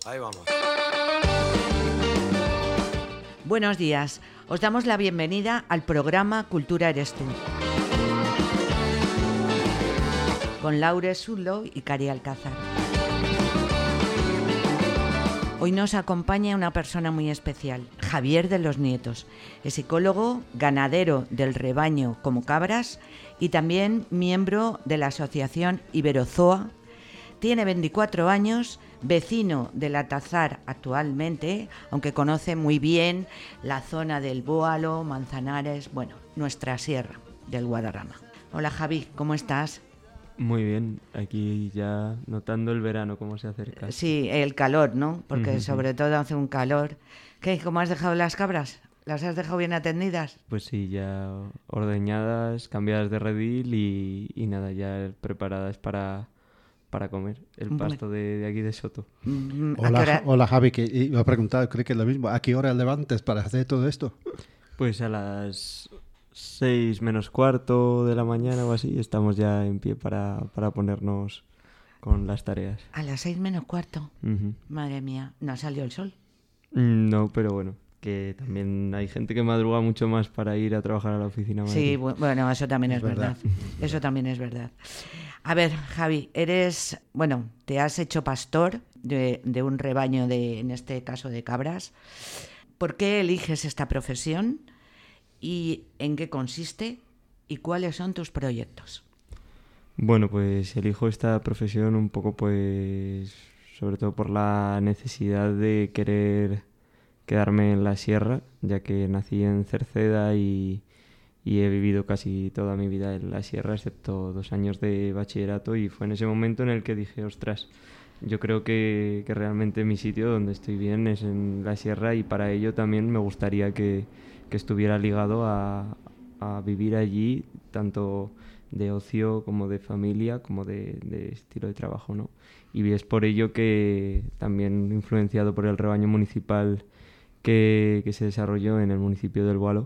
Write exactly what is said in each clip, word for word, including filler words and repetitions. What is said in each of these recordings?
Ahí vamos. Buenos días. Os damos la bienvenida al programa Cultura Eres Tú, con Laure Sudlow y Cari Alcázar. Hoy nos acompaña una persona muy especial, Javier de los Nietos. Es psicólogo, ganadero del rebaño Como Cabras y también miembro de la asociación Iberozoa. Tiene veinticuatro años, vecino del Atazar actualmente, aunque conoce muy bien la zona del Bóalo, Manzanares, bueno, nuestra sierra del Guadarrama. Hola Javi, ¿cómo estás? Muy bien, aquí ya notando el verano, cómo se acerca. Sí, el calor, ¿no? Porque Uh-huh. sobre todo hace un calor. ¿Qué? ¿Cómo has dejado las cabras? ¿Las has dejado bien atendidas? Pues sí, ya ordeñadas, cambiadas de redil y, y nada, ya preparadas para, para comer el pasto de, de aquí de Soto. Hola, hola Javi, que iba a preguntar, creo que es lo mismo. ¿A qué hora levantes para hacer todo esto? Pues a las seis menos cuarto de la mañana o así estamos ya en pie para, para ponernos con las tareas. A las seis menos cuarto. Uh-huh. Madre mía, ¿no ha salido el sol? No, pero bueno, que también hay gente que madruga mucho más para ir a trabajar a la oficina. Madrid. Sí, bueno, eso también es, es verdad. verdad. Eso también es verdad. A ver, Javi, eres, bueno, te has hecho pastor de, de un rebaño de, en este caso, de cabras. ¿Por qué eliges esta profesión? ¿Y en qué consiste? ¿Y cuáles son tus proyectos? Bueno, pues elijo esta profesión un poco, pues, sobre todo por la necesidad de querer quedarme en la sierra, ya que nací en Cerceda y, y he vivido casi toda mi vida en la sierra, excepto dos años de bachillerato, y fue en ese momento en el que dije, ostras, yo creo que, que realmente mi sitio donde estoy bien es en la sierra y para ello también me gustaría que, que estuviera ligado a, a vivir allí, tanto de ocio como de familia, como de, de estilo de trabajo, ¿no? Y es por ello que también influenciado por el rebaño municipal que, que se desarrolló en el municipio del Bóalo,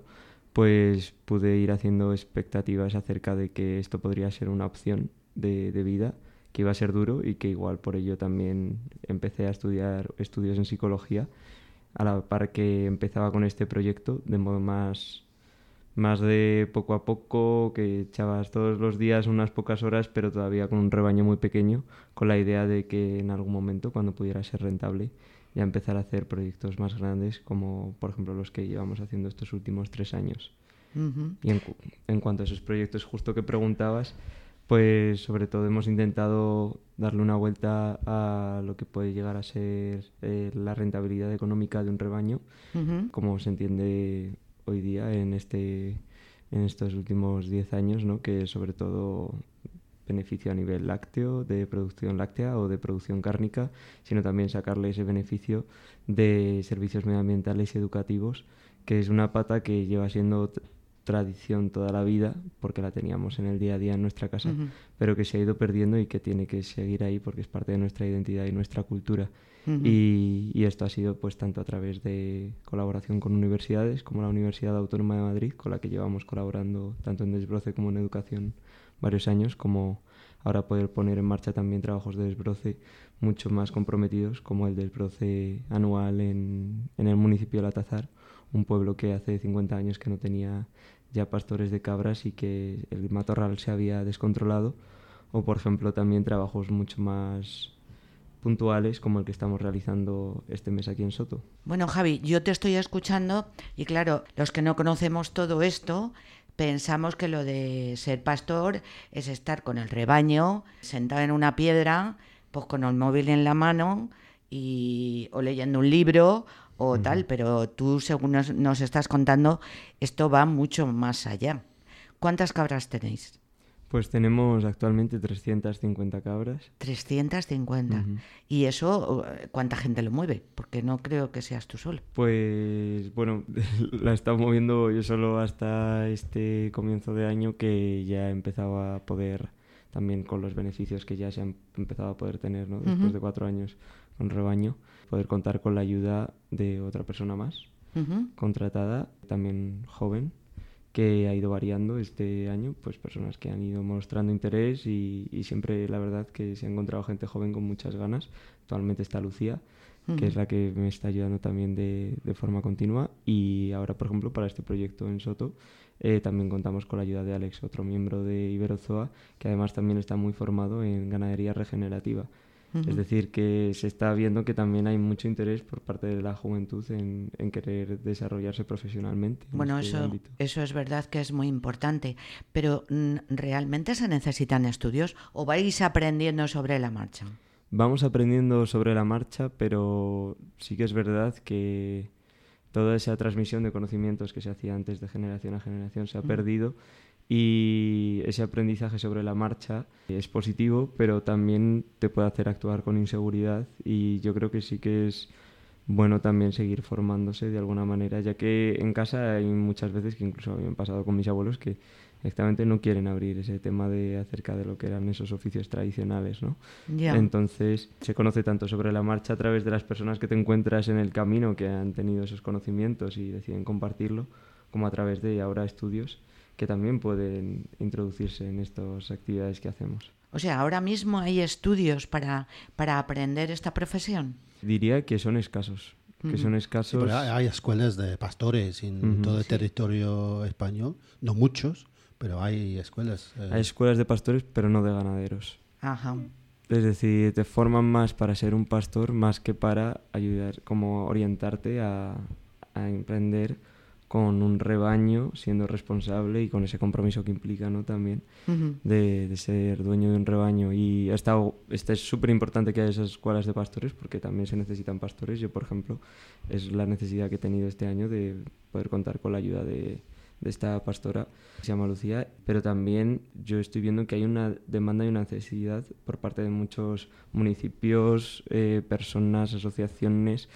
pues pude ir haciendo expectativas acerca de que esto podría ser una opción de, de vida, que iba a ser duro y que igual por ello también empecé a estudiar estudios en psicología a la par que empezaba con este proyecto de modo más, más de poco a poco, que echabas todos los días unas pocas horas pero todavía con un rebaño muy pequeño, con la idea de que en algún momento cuando pudiera ser rentable ya empezar a hacer proyectos más grandes como por ejemplo los que llevamos haciendo estos últimos tres años. Uh-huh. Y en, en cuanto a esos proyectos justo que preguntabas, pues sobre todo hemos intentado darle una vuelta a lo que puede llegar a ser eh, la rentabilidad económica de un rebaño, uh-huh. como se entiende hoy día en este en estos últimos diez años, ¿no? Que sobre todo beneficio a nivel lácteo, de producción láctea o de producción cárnica, sino también sacarle ese beneficio de servicios medioambientales y educativos, que es una pata que lleva siendo t- tradición toda la vida, porque la teníamos en el día a día en nuestra casa, uh-huh. pero que se ha ido perdiendo y que tiene que seguir ahí porque es parte de nuestra identidad y nuestra cultura. Uh-huh. Y, y esto ha sido pues tanto a través de colaboración con universidades como la Universidad Autónoma de Madrid, con la que llevamos colaborando tanto en desbroce como en educación varios años, como ahora poder poner en marcha también trabajos de desbroce mucho más comprometidos, como el desbroce anual en, en el municipio de Atazar, un pueblo que hace cincuenta años que no tenía ya pastores de cabras y que el matorral se había descontrolado, o por ejemplo también trabajos mucho más puntuales como el que estamos realizando este mes aquí en Soto. Bueno, Javi, yo te estoy escuchando y claro, los que no conocemos todo esto pensamos que lo de ser pastor es estar con el rebaño, sentado en una piedra, pues con el móvil en la mano y o leyendo un libro o uh-huh. tal, pero tú, según nos, nos estás contando, esto va mucho más allá. ¿Cuántas cabras tenéis? Pues tenemos actualmente trescientas cincuenta cabras. trescientas cincuenta. Uh-huh. ¿Y eso cuánta gente lo mueve? Porque no creo que seas tú solo. Pues bueno, la he estado moviendo yo solo hasta este comienzo de año, que ya he empezado a poder, también con los beneficios que ya se han empezado a poder tener, ¿no? Después uh-huh. de cuatro años con rebaño, poder contar con la ayuda de otra persona más, uh-huh. contratada, también joven, que ha ido variando este año, pues personas que han ido mostrando interés y, y siempre la verdad que se ha encontrado gente joven con muchas ganas. Actualmente está Lucía, uh-huh. que es la que me está ayudando también de, de forma continua. Y ahora, por ejemplo, para este proyecto en Soto, eh, también contamos con la ayuda de Alex, otro miembro de Iberozoa, que además también está muy formado en ganadería regenerativa. Es decir, que se está viendo que también hay mucho interés por parte de la juventud en, en querer desarrollarse profesionalmente. Bueno, este eso, eso es verdad que es muy importante, pero ¿realmente se necesitan estudios o vais aprendiendo sobre la marcha? Vamos aprendiendo sobre la marcha, pero sí que es verdad que toda esa transmisión de conocimientos que se hacía antes de generación a generación se ha mm. perdido. Y ese aprendizaje sobre la marcha es positivo, pero también te puede hacer actuar con inseguridad, y yo creo que sí que es bueno también seguir formándose de alguna manera, ya que en casa hay muchas veces que incluso me han pasado con mis abuelos que exactamente no quieren abrir ese tema de acerca de lo que eran esos oficios tradicionales, ¿no? Yeah. Entonces se conoce tanto sobre la marcha a través de las personas que te encuentras en el camino que han tenido esos conocimientos y deciden compartirlo, como a través de ahora estudios que también pueden introducirse en estas actividades que hacemos. O sea, ¿ahora mismo hay estudios para, para aprender esta profesión? Diría que son escasos. Uh-huh. Que son escasos. Sí, pero hay escuelas de pastores en uh-huh. todo el sí. territorio español, no muchos, pero hay escuelas. Eh... Hay escuelas de pastores, pero no de ganaderos. Ajá. Es decir, te forman más para ser un pastor más que para ayudar, como orientarte a, a emprender con un rebaño, siendo responsable y con ese compromiso que implica, ¿no? También uh-huh. de, de ser dueño de un rebaño. Y ha estado, este es súper importante que haya esas escuelas de pastores, porque también se necesitan pastores. Yo, por ejemplo, es la necesidad que he tenido este año de poder contar con la ayuda de, de esta pastora, que se llama Lucía, pero también yo estoy viendo que hay una demanda y una necesidad por parte de muchos municipios, eh, personas, asociaciones,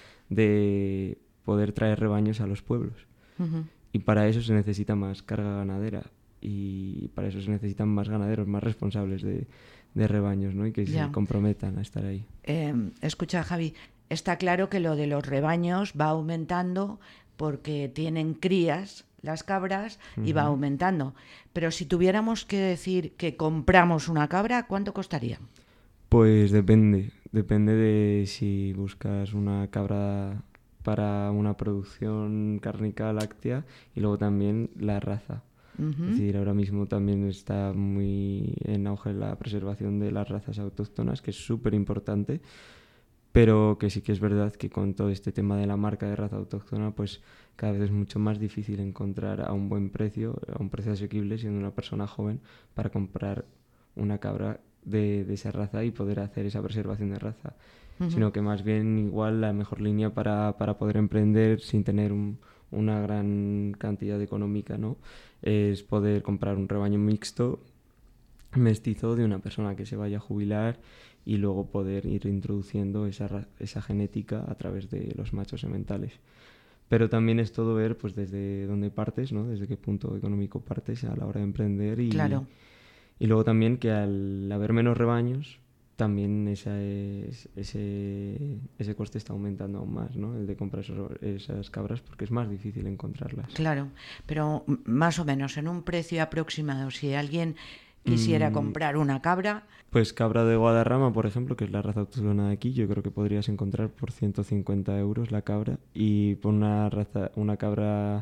de poder traer rebaños a los pueblos. Uh-huh. Y para eso se necesita más carga ganadera, y para eso se necesitan más ganaderos, más responsables de, de rebaños, ¿no? Y que ya. se comprometan a estar ahí. Eh, escucha, Javi, está claro que lo de los rebaños va aumentando porque tienen crías las cabras uh-huh. y va aumentando. Pero si tuviéramos que decir que compramos una cabra, ¿cuánto costaría? Pues depende, depende de si buscas una cabra para una producción cárnica láctea y luego también la raza. Uh-huh. Es decir, ahora mismo también está muy en auge la preservación de las razas autóctonas, que es súper importante, pero que sí que es verdad que con todo este tema de la marca de raza autóctona, pues cada vez es mucho más difícil encontrar a un buen precio, a un precio asequible, siendo una persona joven, para comprar una cabra de, de esa raza y poder hacer esa preservación de raza. Uh-huh. Sino que más bien igual la mejor línea para, para poder emprender sin tener un, una gran cantidad económica, ¿no? Es poder comprar un rebaño mixto, mestizo, de una persona que se vaya a jubilar, y luego poder ir introduciendo esa, esa genética a través de los machos sementales. Pero también es todo ver pues desde dónde partes, ¿no? Desde qué punto económico partes a la hora de emprender. Y, claro. Y luego también que al haber menos rebaños, también esa es, ese, ese coste está aumentando aún más, ¿no? El de comprar esos, esas cabras, porque es más difícil encontrarlas. Claro, pero más o menos en un precio aproximado, si alguien quisiera mm, comprar una cabra... Pues cabra de Guadarrama, por ejemplo, que es la raza autóctona de aquí, yo creo que podrías encontrar por ciento cincuenta euros la cabra, y por una raza, una cabra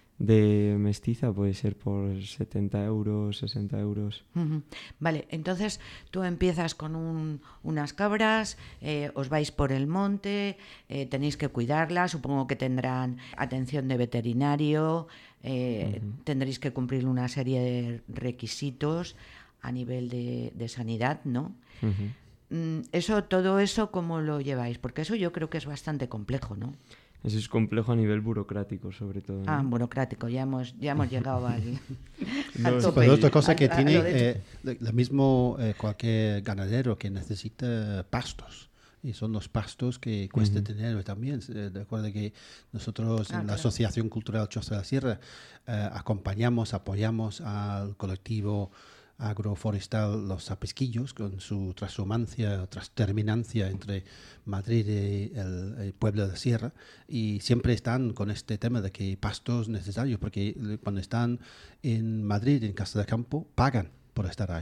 de mestiza puede ser por setenta euros, sesenta euros. Uh-huh. Vale, entonces tú empiezas con un, unas cabras, eh, os vais por el monte, eh, tenéis que cuidarlas, supongo que tendrán atención de veterinario, eh, uh-huh. tendréis que cumplir una serie de requisitos a nivel de, de sanidad, ¿no? Uh-huh. Mm, eso, todo eso, ¿cómo lo lleváis? Porque eso yo creo que es bastante complejo, ¿no? Eso es complejo a nivel burocrático, sobre todo, ¿no? Ah, burocrático, ya hemos, ya hemos llegado al, no, al tope. Pero otra cosa que a, tiene, a eh, lo mismo eh, cualquier ganadero que necesita pastos. Y son los pastos que cuesta uh-huh. tener también. Recuerda que nosotros ah, en la claro. Asociación Cultural Choza de la Sierra eh, acompañamos, apoyamos al colectivo agroforestal Los Sapisquillos con su transhumancia, transterminancia entre Madrid y el, el pueblo de Sierra, y siempre están con este tema de que pastos necesarios, porque cuando están en Madrid, en Casa de Campo, pagan por estar ahí.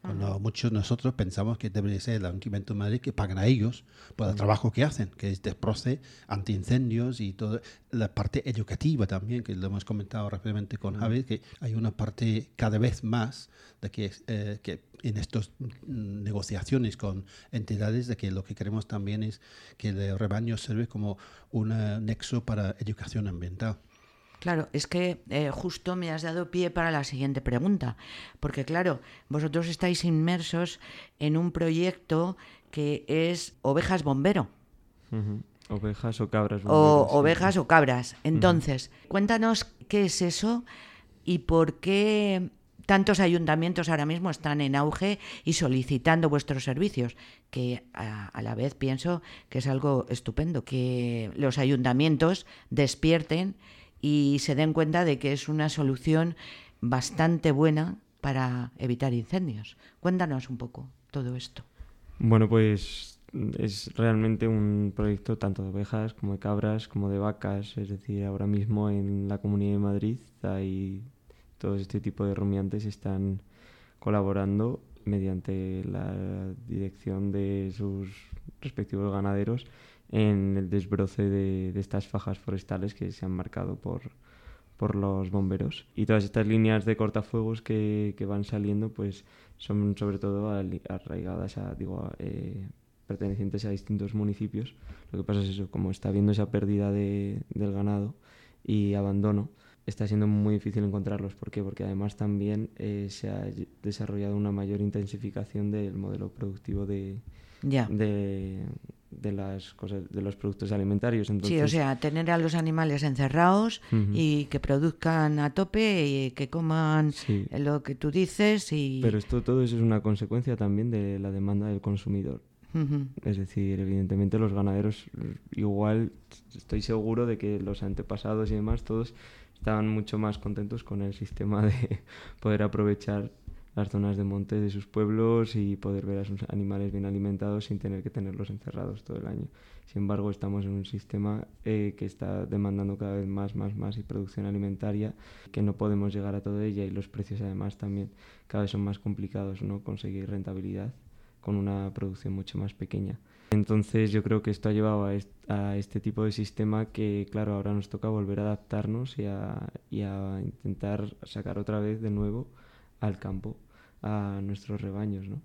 Cuando uh-huh. muchos de nosotros pensamos que debería ser el Ayuntamiento de Madrid que pagan a ellos por el uh-huh. trabajo que hacen, que es desbroce, antiincendios y toda la parte educativa también, que lo hemos comentado rápidamente con uh-huh. Javi, que hay una parte cada vez más de que, eh, que en estas negociaciones con entidades de que lo que queremos también es que el rebaño sirve como un nexo para educación ambiental. Claro, es que eh, justo me has dado pie para la siguiente pregunta, porque claro, vosotros estáis inmersos en un proyecto que es Ovejas Bombero. Uh-huh. Ovejas o cabras bomberos. O sí. Ovejas o cabras. Entonces, uh-huh. cuéntanos qué es eso y por qué tantos ayuntamientos ahora mismo están en auge y solicitando vuestros servicios, que a, a la vez pienso que es algo estupendo, que los ayuntamientos despierten y se den cuenta de que es una solución bastante buena para evitar incendios. Cuéntanos un poco todo esto. Bueno, pues es realmente un proyecto tanto de ovejas como de cabras, como de vacas. Es decir, ahora mismo en la Comunidad de Madrid hay todo este tipo de rumiantes están colaborando mediante la dirección de sus respectivos ganaderos en el desbroce de, de estas fajas forestales que se han marcado por, por los bomberos. Y todas estas líneas de cortafuegos que, que van saliendo pues son sobre todo arraigadas a, digo, a, eh, pertenecientes a distintos municipios. Lo que pasa es eso, como está habiendo esa pérdida de, del ganado y abandono, está siendo muy difícil encontrarlos. ¿Por qué? Porque además también eh, se ha desarrollado una mayor intensificación del modelo productivo de, ya. de, de las cosas, de los productos alimentarios. Entonces, sí, o sea, tener a los animales encerrados uh-huh. y que produzcan a tope y que coman sí. lo que tú dices. Y... Pero esto todo eso es una consecuencia también de la demanda del consumidor. Uh-huh. Es decir, evidentemente los ganaderos, igual estoy seguro de que los antepasados y demás, todos estaban mucho más contentos con el sistema de poder aprovechar las zonas de monte de sus pueblos y poder ver a sus animales bien alimentados sin tener que tenerlos encerrados todo el año. Sin embargo, estamos en un sistema eh, que está demandando cada vez más, más, más y producción alimentaria, que no podemos llegar a toda ella, y los precios además también cada vez son más complicados, ¿no? Conseguir rentabilidad con una producción mucho más pequeña. Entonces yo creo que esto ha llevado a, est- a este tipo de sistema que, claro, ahora nos toca volver a adaptarnos y a, y a intentar sacar otra vez de nuevo al campo a nuestros rebaños, ¿no?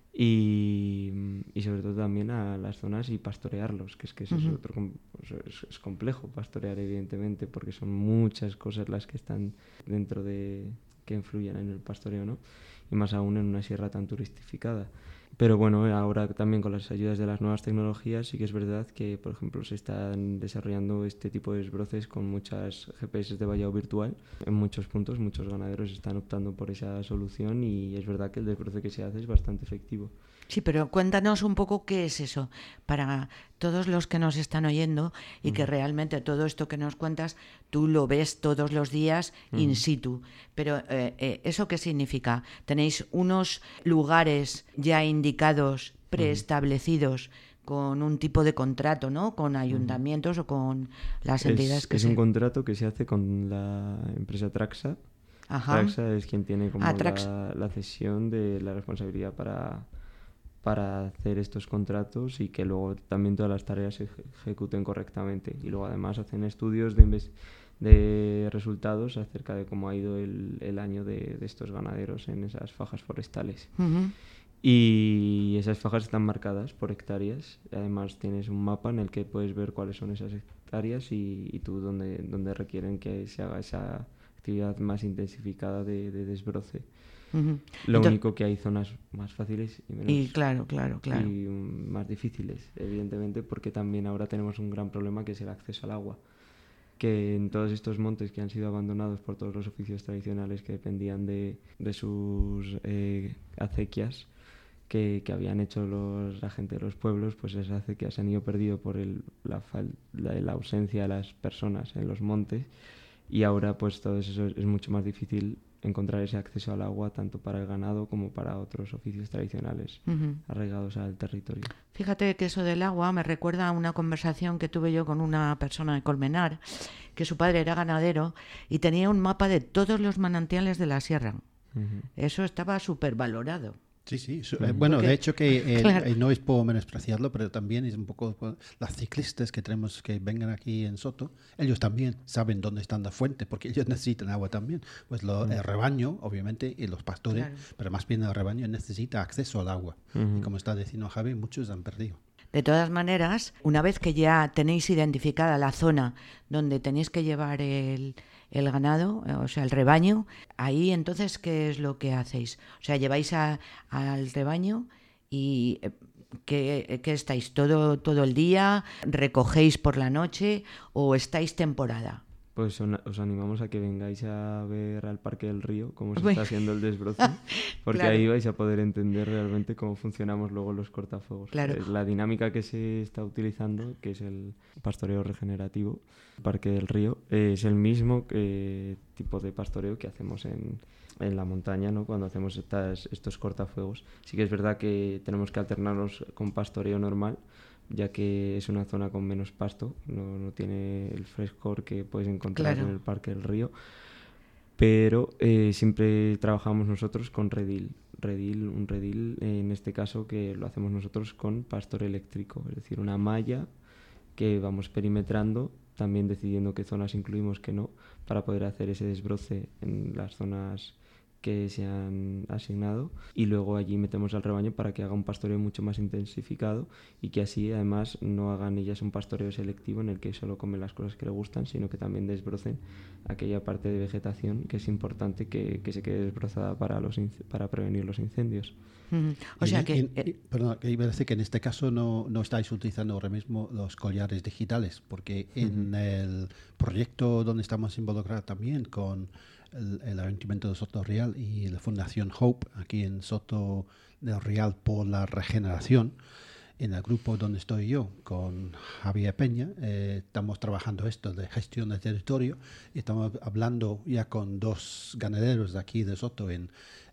Y, y sobre todo también a las zonas y pastorearlos, que es que eso uh-huh. es otro com- es, es complejo pastorear, evidentemente, porque son muchas cosas las que están dentro de que influyen en el pastoreo, ¿no? Y más aún en una sierra tan turistificada. Pero bueno, ahora también con las ayudas de las nuevas tecnologías sí que es verdad que, por ejemplo, se están desarrollando este tipo de desbroces con muchas G P S de vallado virtual. En muchos puntos muchos ganaderos están optando por esa solución y es verdad que el desbroce que se hace es bastante efectivo. Sí, pero cuéntanos un poco qué es eso, para todos los que nos están oyendo y uh-huh. que realmente todo esto que nos cuentas tú lo ves todos los días uh-huh. in situ. Pero eh, eh, ¿eso qué significa? ¿Tenéis unos lugares ya indicados, preestablecidos, uh-huh. con un tipo de contrato, ¿no? Con ayuntamientos uh-huh. o con las entidades es, que es se... un contrato que se hace con la empresa Traxa. Ajá. Traxa es quien tiene como ah, la, la cesión de la responsabilidad para... para hacer estos contratos y que luego también todas las tareas se ejecuten correctamente. Y luego además hacen estudios de, inves- de resultados acerca de cómo ha ido el, el año de, de estos ganaderos en esas fajas forestales. Uh-huh. Y esas fajas están marcadas por hectáreas. Además tienes un mapa en el que puedes ver cuáles son esas hectáreas y, y tú dónde, dónde requieren que se haga esa actividad más intensificada de, de desbroce. Uh-huh. Lo Entonces, único que hay zonas más fáciles y menos y claro, claro, claro. y um, más difíciles, evidentemente, porque también ahora tenemos un gran problema que es el acceso al agua, que en todos estos montes que han sido abandonados por todos los oficios tradicionales que dependían de, de sus eh, acequias que, que habían hecho los, la gente de los pueblos, pues esas acequias se han ido perdido por el, la, fal, la, la ausencia de las personas en los montes, y ahora pues todo eso es mucho más difícil encontrar ese acceso al agua tanto para el ganado como para otros oficios tradicionales uh-huh. arraigados al territorio. Fíjate que eso del agua me recuerda a una conversación que tuve yo con una persona de Colmenar, que su padre era ganadero y tenía un mapa de todos los manantiales de la sierra. Uh-huh. Eso estaba súper valorado. Sí, sí. Uh-huh. Bueno, Porque, de hecho que eh, claro. eh, no es por menospreciarlo, pero también es un poco las ciclistas que tenemos que vengan aquí en Soto, ellos también saben dónde está la fuente, porque ellos necesitan agua también. Pues lo, uh-huh. el rebaño, obviamente, y los pastores, claro. pero más bien el rebaño necesita acceso al agua. Uh-huh. Y como está diciendo Javi, muchos han perdido. De todas maneras, una vez que ya tenéis identificada la zona donde tenéis que llevar el, el ganado, o sea, el rebaño, ahí entonces, ¿qué es lo que hacéis? O sea, lleváis a, al rebaño y ¿qué, qué estáis? ¿Todo, todo el día? ¿Recogéis por la noche o estáis temporada? Pues os animamos a que vengáis a ver al Parque del Río cómo se está haciendo el desbroce, porque claro. ahí vais a poder entender realmente cómo funcionamos luego los cortafuegos. Claro. Es la dinámica que se está utilizando, que es el pastoreo regenerativo, el Parque del Río, eh, es el mismo eh, tipo de pastoreo que hacemos en, en la montaña, ¿no? Cuando hacemos estas, estos cortafuegos. Sí que es verdad que tenemos que alternarnos con pastoreo normal, ya que es una zona con menos pasto, no, no tiene el frescor que puedes encontrar claro. en el Parque del Río, pero eh, siempre trabajamos nosotros con redil, redil, un redil en este caso que lo hacemos nosotros con pastor eléctrico, es decir, una malla que vamos perimetrando, también decidiendo qué zonas incluimos, qué no, para poder hacer ese desbroce en las zonas que se han asignado, y luego allí metemos al rebaño para que haga un pastoreo mucho más intensificado y que así además no hagan ellas un pastoreo selectivo en el que solo comen las cosas que le gustan, sino que también desbrocen aquella parte de vegetación que es importante que, que se quede desbrozada para, los, para prevenir los incendios. Mm-hmm. O sea y, que... y, y, perdón, que iba a decir que en este caso no, no estáis utilizando ahora mismo los collares digitales, porque en mm-hmm. el proyecto donde estamos involucrados también con El, el Ayuntamiento de Soto Real y la Fundación Hope, aquí en Soto del Real por la Regeneración, en el grupo donde estoy yo, con Javier Peña, eh, estamos trabajando esto de gestión de territorio y estamos hablando ya con dos ganaderos de aquí de Soto en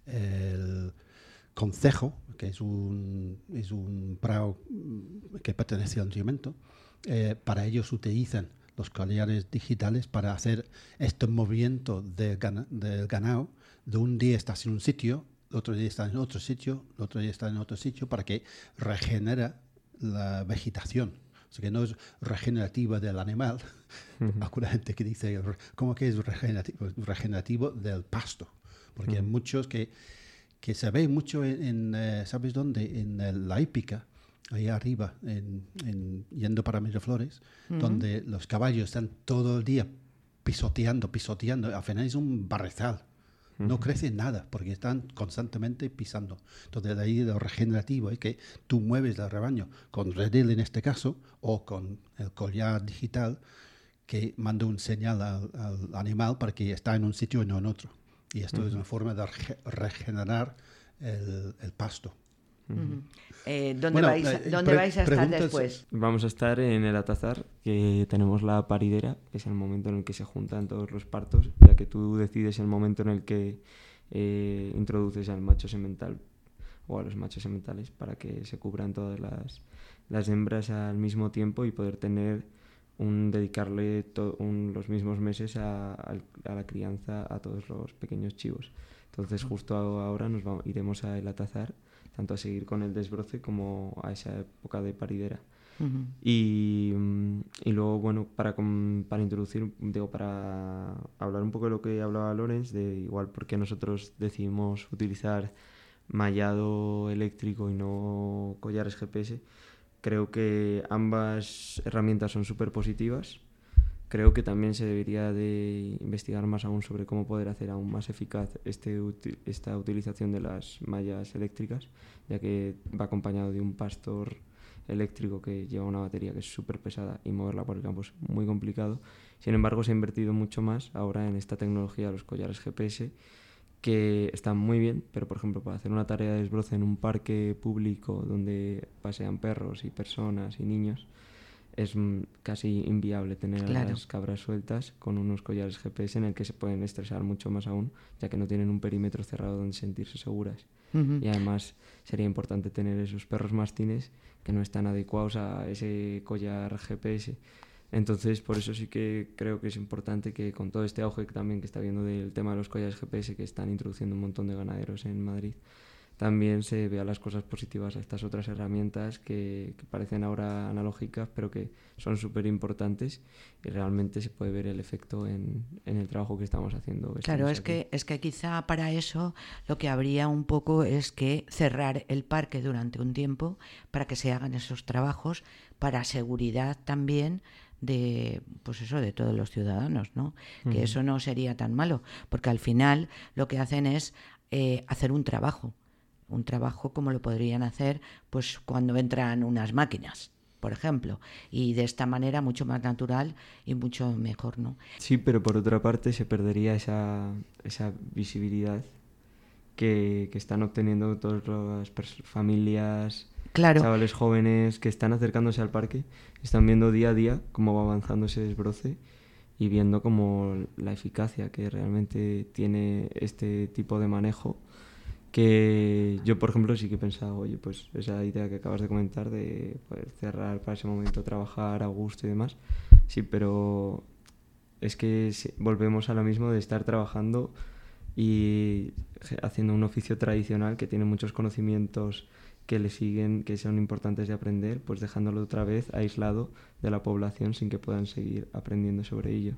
el concejo, que es un, es un prado que pertenece al Ayuntamiento. Eh, para ellos utilizan los collares digitales para hacer este movimiento del gana, de ganado. De un día estás en un sitio, el otro día estás en otro sitio, el otro día estás en otro sitio, para que regenera la vegetación. O sea, que no es regenerativa del animal. Uh-huh. Alguna gente que dice, ¿cómo que es regenerativo? Regenerativo del pasto. Porque uh-huh. hay muchos que, que se ve mucho en, en eh, ¿sabes dónde? En el, la hípica. Ahí arriba, en, en, yendo para Miraflores, uh-huh. donde los caballos están todo el día pisoteando, pisoteando. Al final es un barrezal. Uh-huh. No crece nada porque están constantemente pisando. Entonces, de ahí lo regenerativo es que tú mueves el rebaño con redil en este caso o con el collar digital que manda un señal al, al animal para que está en un sitio y no en otro. Y esto uh-huh. es una forma de rege- regenerar el, el pasto. Uh-huh. Eh, ¿Dónde, bueno, vais, eh, ¿dónde pre- vais a estar después? Vamos a estar en el Atazar, que tenemos la paridera, que es el momento en el que se juntan todos los partos, ya que tú decides el momento en el que eh, introduces al macho semental o a los machos sementales para que se cubran todas las, las hembras al mismo tiempo y poder tener un dedicarle to, un, los mismos meses a, a, a la crianza a todos los pequeños chivos. Entonces justo ahora nos vamos, iremos a el Atazar, tanto a seguir con el desbroce como a esa época de paridera. Uh-huh. Y, y luego, bueno, para, para introducir, digo, para hablar un poco de lo que hablaba Lorenz, de igual porque nosotros decidimos utilizar mallado eléctrico y no collares G P S, creo que ambas herramientas son súper positivas. Creo que también se debería de investigar más aún sobre cómo poder hacer aún más eficaz este, esta utilización de las mallas eléctricas, ya que va acompañado de un pastor eléctrico que lleva una batería que es súper pesada y moverla por el campo es muy complicado. Sin embargo, se ha invertido mucho más ahora en esta tecnología, los collares G P S, que están muy bien, pero por ejemplo para hacer una tarea de desbroce en un parque público donde pasean perros y personas y niños, es casi inviable tener claro. a las cabras sueltas con unos collares G P S en el que se pueden estresar mucho más aún, ya que no tienen un perímetro cerrado donde sentirse seguras. Uh-huh. Y además sería importante tener esos perros mastines que no están adecuados a ese collar G P S. Entonces, por eso sí que creo que es importante que con todo este auge que también que está viendo del tema de los collares G P S que están introduciendo un montón de ganaderos en Madrid, también se vean las cosas positivas a estas otras herramientas que, que parecen ahora analógicas, pero que son súper importantes y realmente se puede ver el efecto en, en el trabajo que estamos haciendo. Claro, es que, es que quizá para eso lo que habría un poco es que cerrar el parque durante un tiempo para que se hagan esos trabajos para seguridad también de, pues eso, de todos los ciudadanos, ¿no? Uh-huh. Que eso no sería tan malo, porque al final lo que hacen es eh, hacer un trabajo. Un trabajo como lo podrían hacer pues cuando entran unas máquinas, por ejemplo, y de esta manera mucho más natural y mucho mejor, ¿no? Sí, pero por otra parte se perdería esa, esa visibilidad que, que están obteniendo todas las pers- familias, claro. Chavales jóvenes que están acercándose al parque, están viendo día a día cómo va avanzando ese desbroce y viendo como la eficacia que realmente tiene este tipo de manejo. Que yo, por ejemplo, sí que he pensado, oye, pues esa idea que acabas de comentar de poder cerrar para ese momento, trabajar a gusto y demás, sí, pero es que volvemos a lo mismo de estar trabajando y haciendo un oficio tradicional que tiene muchos conocimientos que le siguen, que son importantes de aprender, pues dejándolo otra vez aislado de la población sin que puedan seguir aprendiendo sobre ello.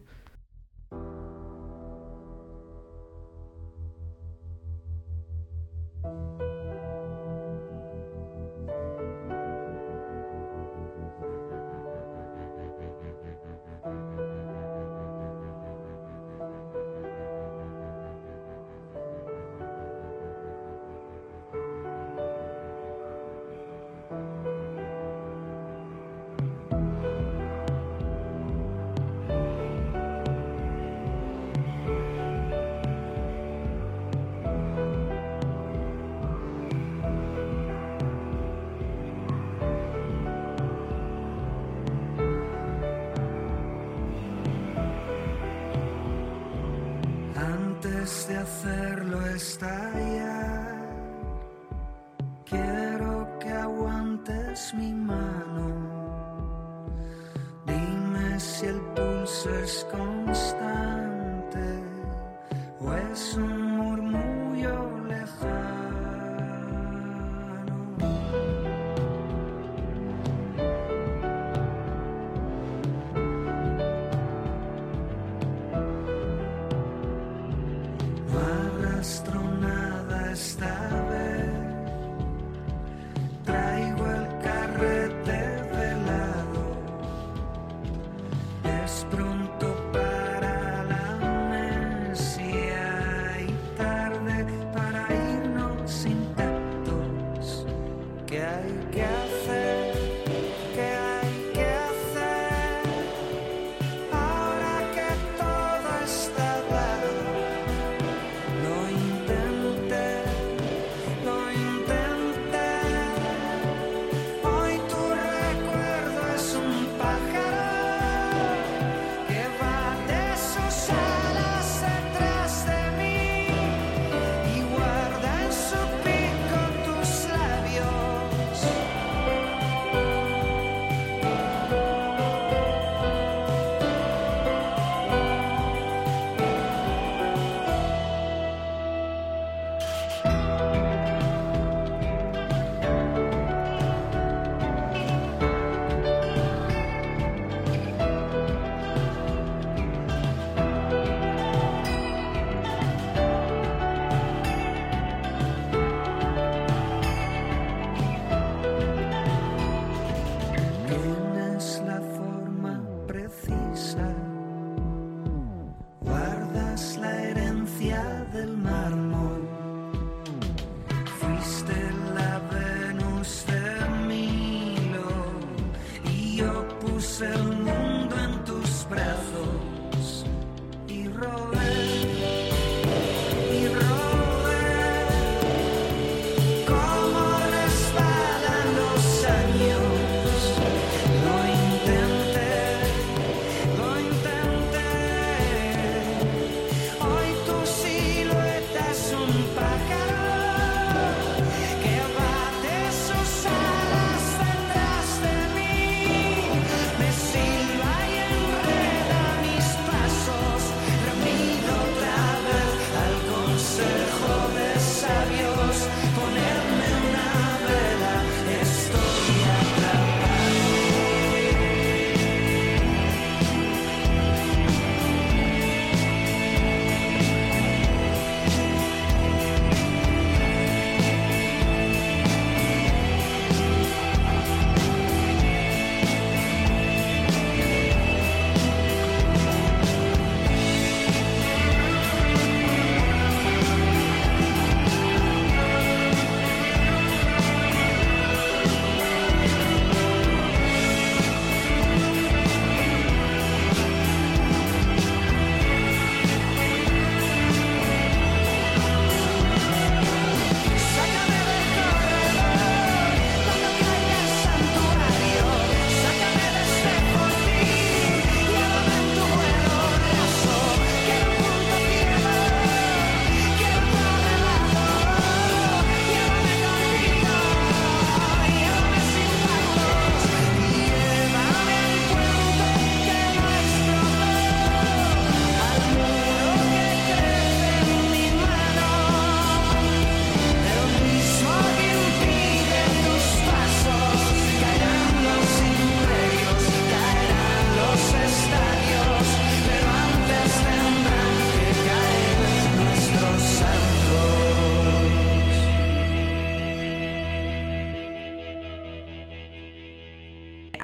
Antes de hacerlo estallar, quiero que aguantes mi mano. Dime si el pulso es constante o es un murmullo lejano. No arrastro nada esta vez, traigo el carrete velado, es pronto para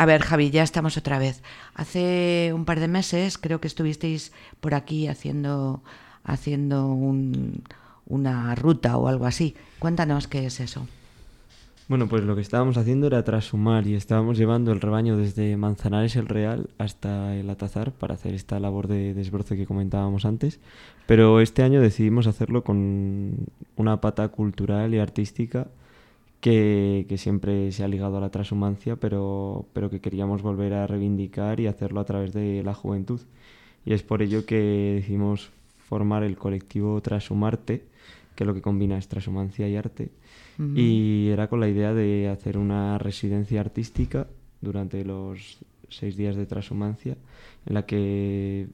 A ver, Javi, ya estamos otra vez. Hace un par de meses creo que estuvisteis por aquí haciendo, haciendo un, una ruta o algo así. Cuéntanos qué es eso. Bueno, pues lo que estábamos haciendo era trashumar y estábamos llevando el rebaño desde Manzanares el Real hasta el Atazar para hacer esta labor de desbroce que comentábamos antes. Pero este año decidimos hacerlo con una pata cultural y artística que, que siempre se ha ligado a la transhumancia, pero, pero que queríamos volver a reivindicar y hacerlo a través de la juventud. Y es por ello que decidimos formar el colectivo Trashumarte, que lo que combina es transhumancia y arte. Uh-huh. Y era con la idea de hacer una residencia artística durante los seis días de transhumancia, en la que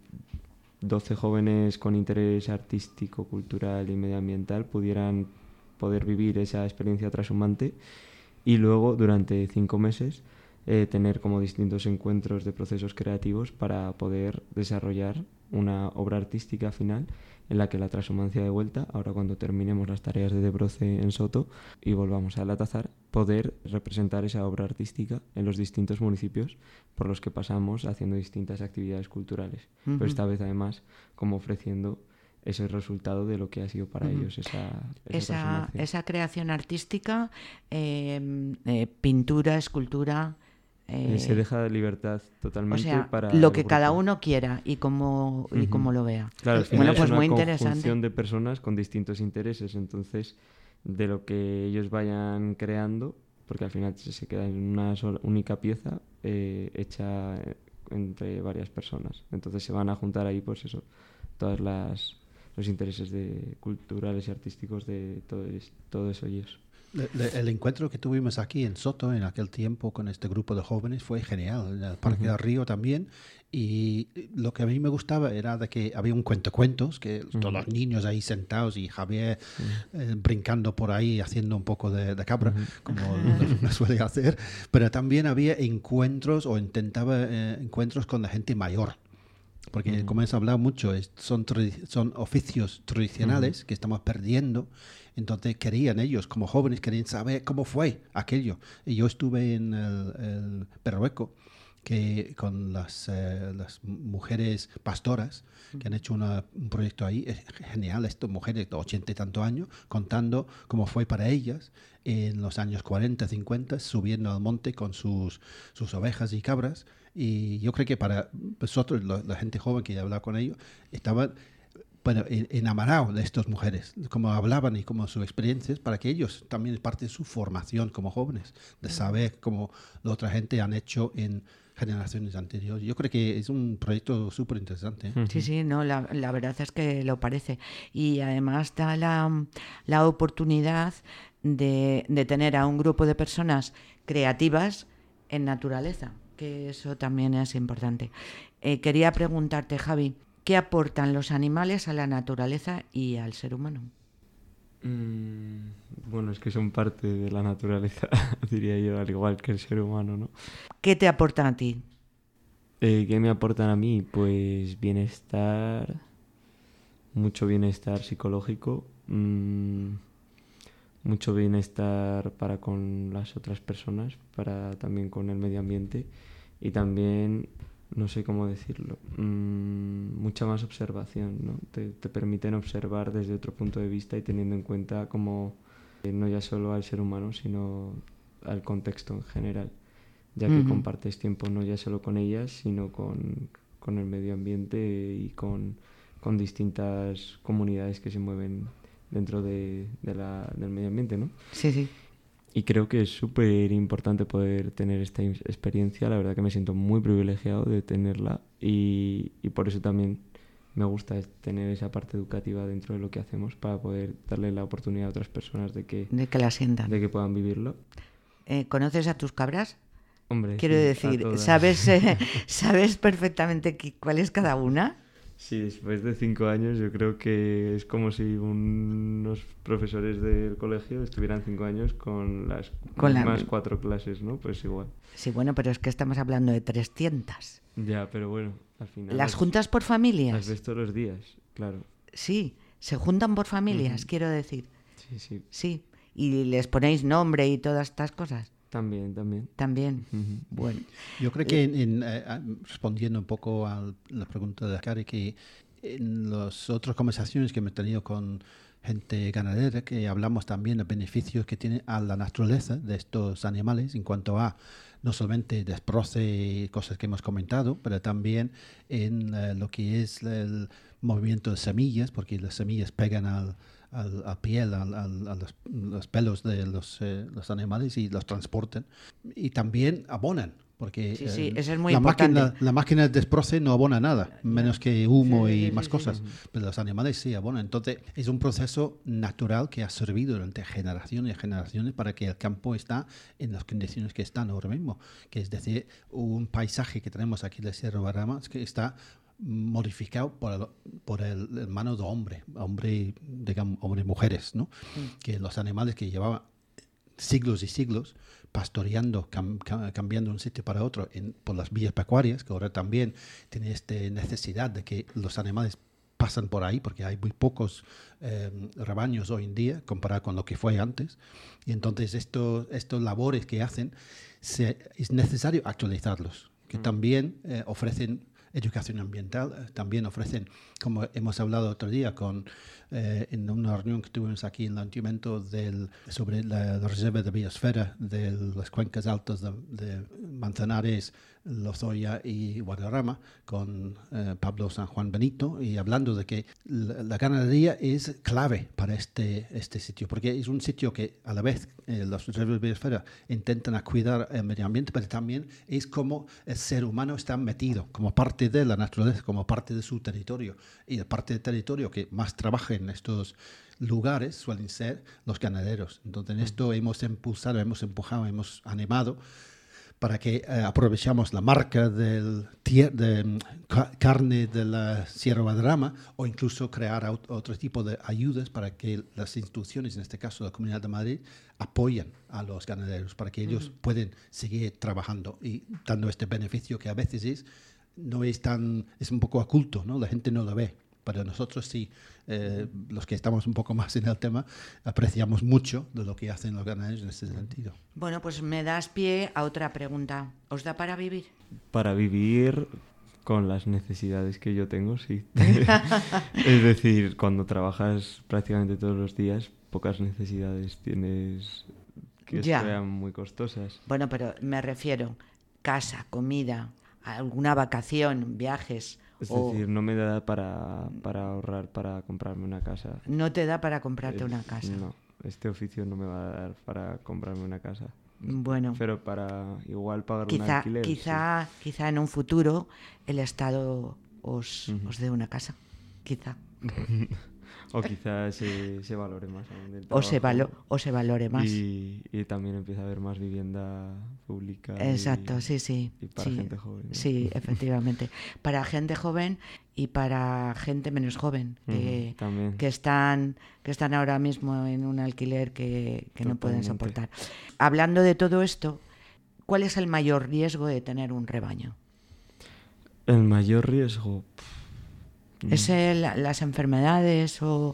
doce jóvenes con interés artístico, cultural y medioambiental pudieran poder vivir esa experiencia transhumante y luego durante cinco meses eh, tener como distintos encuentros de procesos creativos para poder desarrollar una obra artística final en la que la transhumancia de vuelta, ahora cuando terminemos las tareas de desbroce en Soto y volvamos al Atazar, poder representar esa obra artística en los distintos municipios por los que pasamos haciendo distintas actividades culturales. Uh-huh. Pero esta vez además como ofreciendo ese resultado de lo que ha sido para uh-huh. ellos esa, esa, esa, esa creación artística, eh, eh, pintura, escultura... Eh, se deja de libertad totalmente, o sea, para lo que cada uno quiera y como uh-huh. y como lo vea. Claro, al final bueno, es pues una muy interesante. conjunción de personas con distintos intereses, entonces de lo que ellos vayan creando, porque al final se queda en una sola, única pieza eh, hecha entre varias personas. Entonces se van a juntar ahí, pues eso, todas las los intereses de culturales y artísticos de todo, todos ellos. El encuentro que tuvimos aquí en Soto en aquel tiempo con este grupo de jóvenes fue genial, en el Parque uh-huh. del Río también, y lo que a mí me gustaba era de que había un cuentacuentos, que uh-huh. todos los niños ahí sentados y Javier uh-huh. eh, brincando por ahí haciendo un poco de, de cabra, uh-huh. como lo, lo suele hacer, pero también había encuentros o intentaba eh, encuentros con la gente mayor. Porque, uh-huh. como hemos hablado mucho, es, son, tradi- son oficios tradicionales uh-huh. que estamos perdiendo. Entonces querían ellos, como jóvenes, querían saber cómo fue aquello. Y yo estuve en el, el Berrueco, que con las, eh, las mujeres pastoras que han hecho una, un proyecto ahí. Es genial, estas mujeres de ochenta y tantos años, contando cómo fue para ellas en los años cuarenta, cincuenta, subiendo al monte con sus, sus ovejas y cabras. Y yo creo que para nosotros, la, la gente joven que he hablado con ellos, estaban... bueno, enamorados de estas mujeres, cómo hablaban y cómo sus experiencias, para que ellos también es parte de su formación como jóvenes, de saber cómo la otra gente han hecho en generaciones anteriores. Yo creo que es un proyecto súper interesante. ¿eh? Sí, sí, no, la, la verdad es que lo parece. Y además da la, la oportunidad de, de tener a un grupo de personas creativas en naturaleza, que eso también es importante. Eh, quería preguntarte, Javi, ¿qué aportan los animales a la naturaleza y al ser humano? Mm, bueno, es que son parte de la naturaleza, diría yo, al igual que el ser humano, ¿no? ¿Qué te aportan a ti? Eh, ¿Qué me aportan a mí? Pues bienestar, mucho bienestar psicológico, mmm, mucho bienestar para con las otras personas, para también con el medio ambiente y también... no sé cómo decirlo, mmm, mucha más observación, ¿no? Te, te permiten observar desde otro punto de vista y teniendo en cuenta como eh, no ya solo al ser humano, sino al contexto en general, ya que uh-huh. compartes tiempo no ya solo con ellas, sino con, con el medio ambiente y con, con distintas comunidades que se mueven dentro de, de la, del medio ambiente, ¿no? Sí, sí. Y creo que es súper importante poder tener esta experiencia. La verdad que me siento muy privilegiado de tenerla y, y por eso también me gusta tener esa parte educativa dentro de lo que hacemos para poder darle la oportunidad a otras personas de que, de que la sientan, de que puedan vivirlo. Eh, ¿Conoces a tus cabras? Hombre, Quiero sí, decir, ¿sabes, eh, ¿sabes perfectamente qué, cuál es cada una? Sí, después de cinco años yo creo que es como si unos profesores del colegio estuvieran cinco años con las con mismas la... cuatro clases, ¿no? Pues igual. Sí, bueno, pero es que estamos hablando de trescientas. Ya, pero bueno, al final... ¿Las juntas por familias? Las ves todos los días, claro. Sí, se juntan por familias, uh-huh. quiero decir. Sí, sí. Sí, y les ponéis nombre y todas estas cosas. También, también. También. Uh-huh. Bueno. Yo creo que, en, en, eh, respondiendo un poco a la pregunta de Cari, que en las otras conversaciones que hemos tenido con gente ganadera, que hablamos también de beneficios que tiene a la naturaleza de estos animales en cuanto a no solamente desbroce y cosas que hemos comentado, pero también en uh, lo que es el movimiento de semillas, porque las semillas pegan al Al, a piel, al, al, a los, los pelos de los, eh, los animales y los transportan. Y también abonan, porque sí, sí, eh, eso es muy la, importante. máquina, la máquina de desbroce no abona nada, menos que humo sí, sí, y sí, más sí, cosas. sí. Pero los animales sí abonan. Entonces es un proceso natural que ha servido durante generaciones y generaciones para que el campo está en las condiciones que están ahora mismo. Que es decir, un paisaje que tenemos aquí de Sierra Guadarrama que está modificado por el, por el, el mano de hombre, hombre, digamos, hombre y mujeres, ¿no? Mm. Que los animales que llevaban siglos y siglos pastoreando, cam, cam, cambiando de un sitio para otro en, por las vías pecuarias, que ahora también tiene esta necesidad de que los animales pasan por ahí, porque hay muy pocos eh, rebaños hoy en día comparado con lo que fue antes. Y entonces estos, estos labores que hacen, se, es necesario actualizarlos, que mm. también eh, ofrecen educación ambiental, también ofrecen, como hemos hablado otro día con, eh, en una reunión que tuvimos aquí en el Ayuntamiento del, sobre la, la reserva de biosfera de las cuencas altas de, de Manzanares, Lozoya y Guadarrama, con eh, Pablo San Juan Benito, y hablando de que la, la ganadería es clave para este, este sitio, porque es un sitio que a la vez eh, las reservas de biosfera intentan cuidar el medio ambiente, pero también es como el ser humano está metido como parte de la naturaleza, como parte de su territorio, y la parte del territorio que más trabaja en estos lugares suelen ser los ganaderos. Entonces en esto hemos impulsado, hemos empujado, hemos animado para que eh, aprovechamos la marca del tier, de um, ca- carne de la Sierra Guadarrama, o incluso crear ot- otro tipo de ayudas para que las instituciones, en este caso la Comunidad de Madrid, apoyen a los ganaderos para que ellos uh-huh. puedan seguir trabajando y dando este beneficio que a veces es, no es tan, es un poco oculto, ¿no? La gente no lo ve. Pero nosotros sí, eh, los que estamos un poco más en el tema, apreciamos mucho de lo que hacen los ganaderos en ese sentido. Bueno, pues me das pie a otra pregunta. ¿Os da para vivir? Para vivir con las necesidades que yo tengo, sí. Es decir, cuando trabajas prácticamente todos los días, pocas necesidades tienes que ya. sean muy costosas. Bueno, pero me refiero, casa, comida, alguna vacación, viajes... Es o... decir, no me da para, para ahorrar para comprarme una casa. No te da para comprarte es, una casa. No, este oficio no me va a dar para comprarme una casa. Bueno. Pero para igual pagar quizá, un alquiler. Quizá, sí. quizá en un futuro el Estado os, uh-huh. os dé una casa. Quizá. O quizás se, se valore más aún el o se, valo, o se valore más. Y, y también empieza a haber más vivienda pública. Exacto, y, sí, sí. Y para sí, gente joven. ¿no? Sí, efectivamente. Para gente joven y para gente menos joven, que, uh-huh, que, están, que están ahora mismo en un alquiler que, que no pueden soportar. Hablando de todo esto, ¿cuál es el mayor riesgo de tener un rebaño? El mayor riesgo... ¿Es el, las enfermedades o...?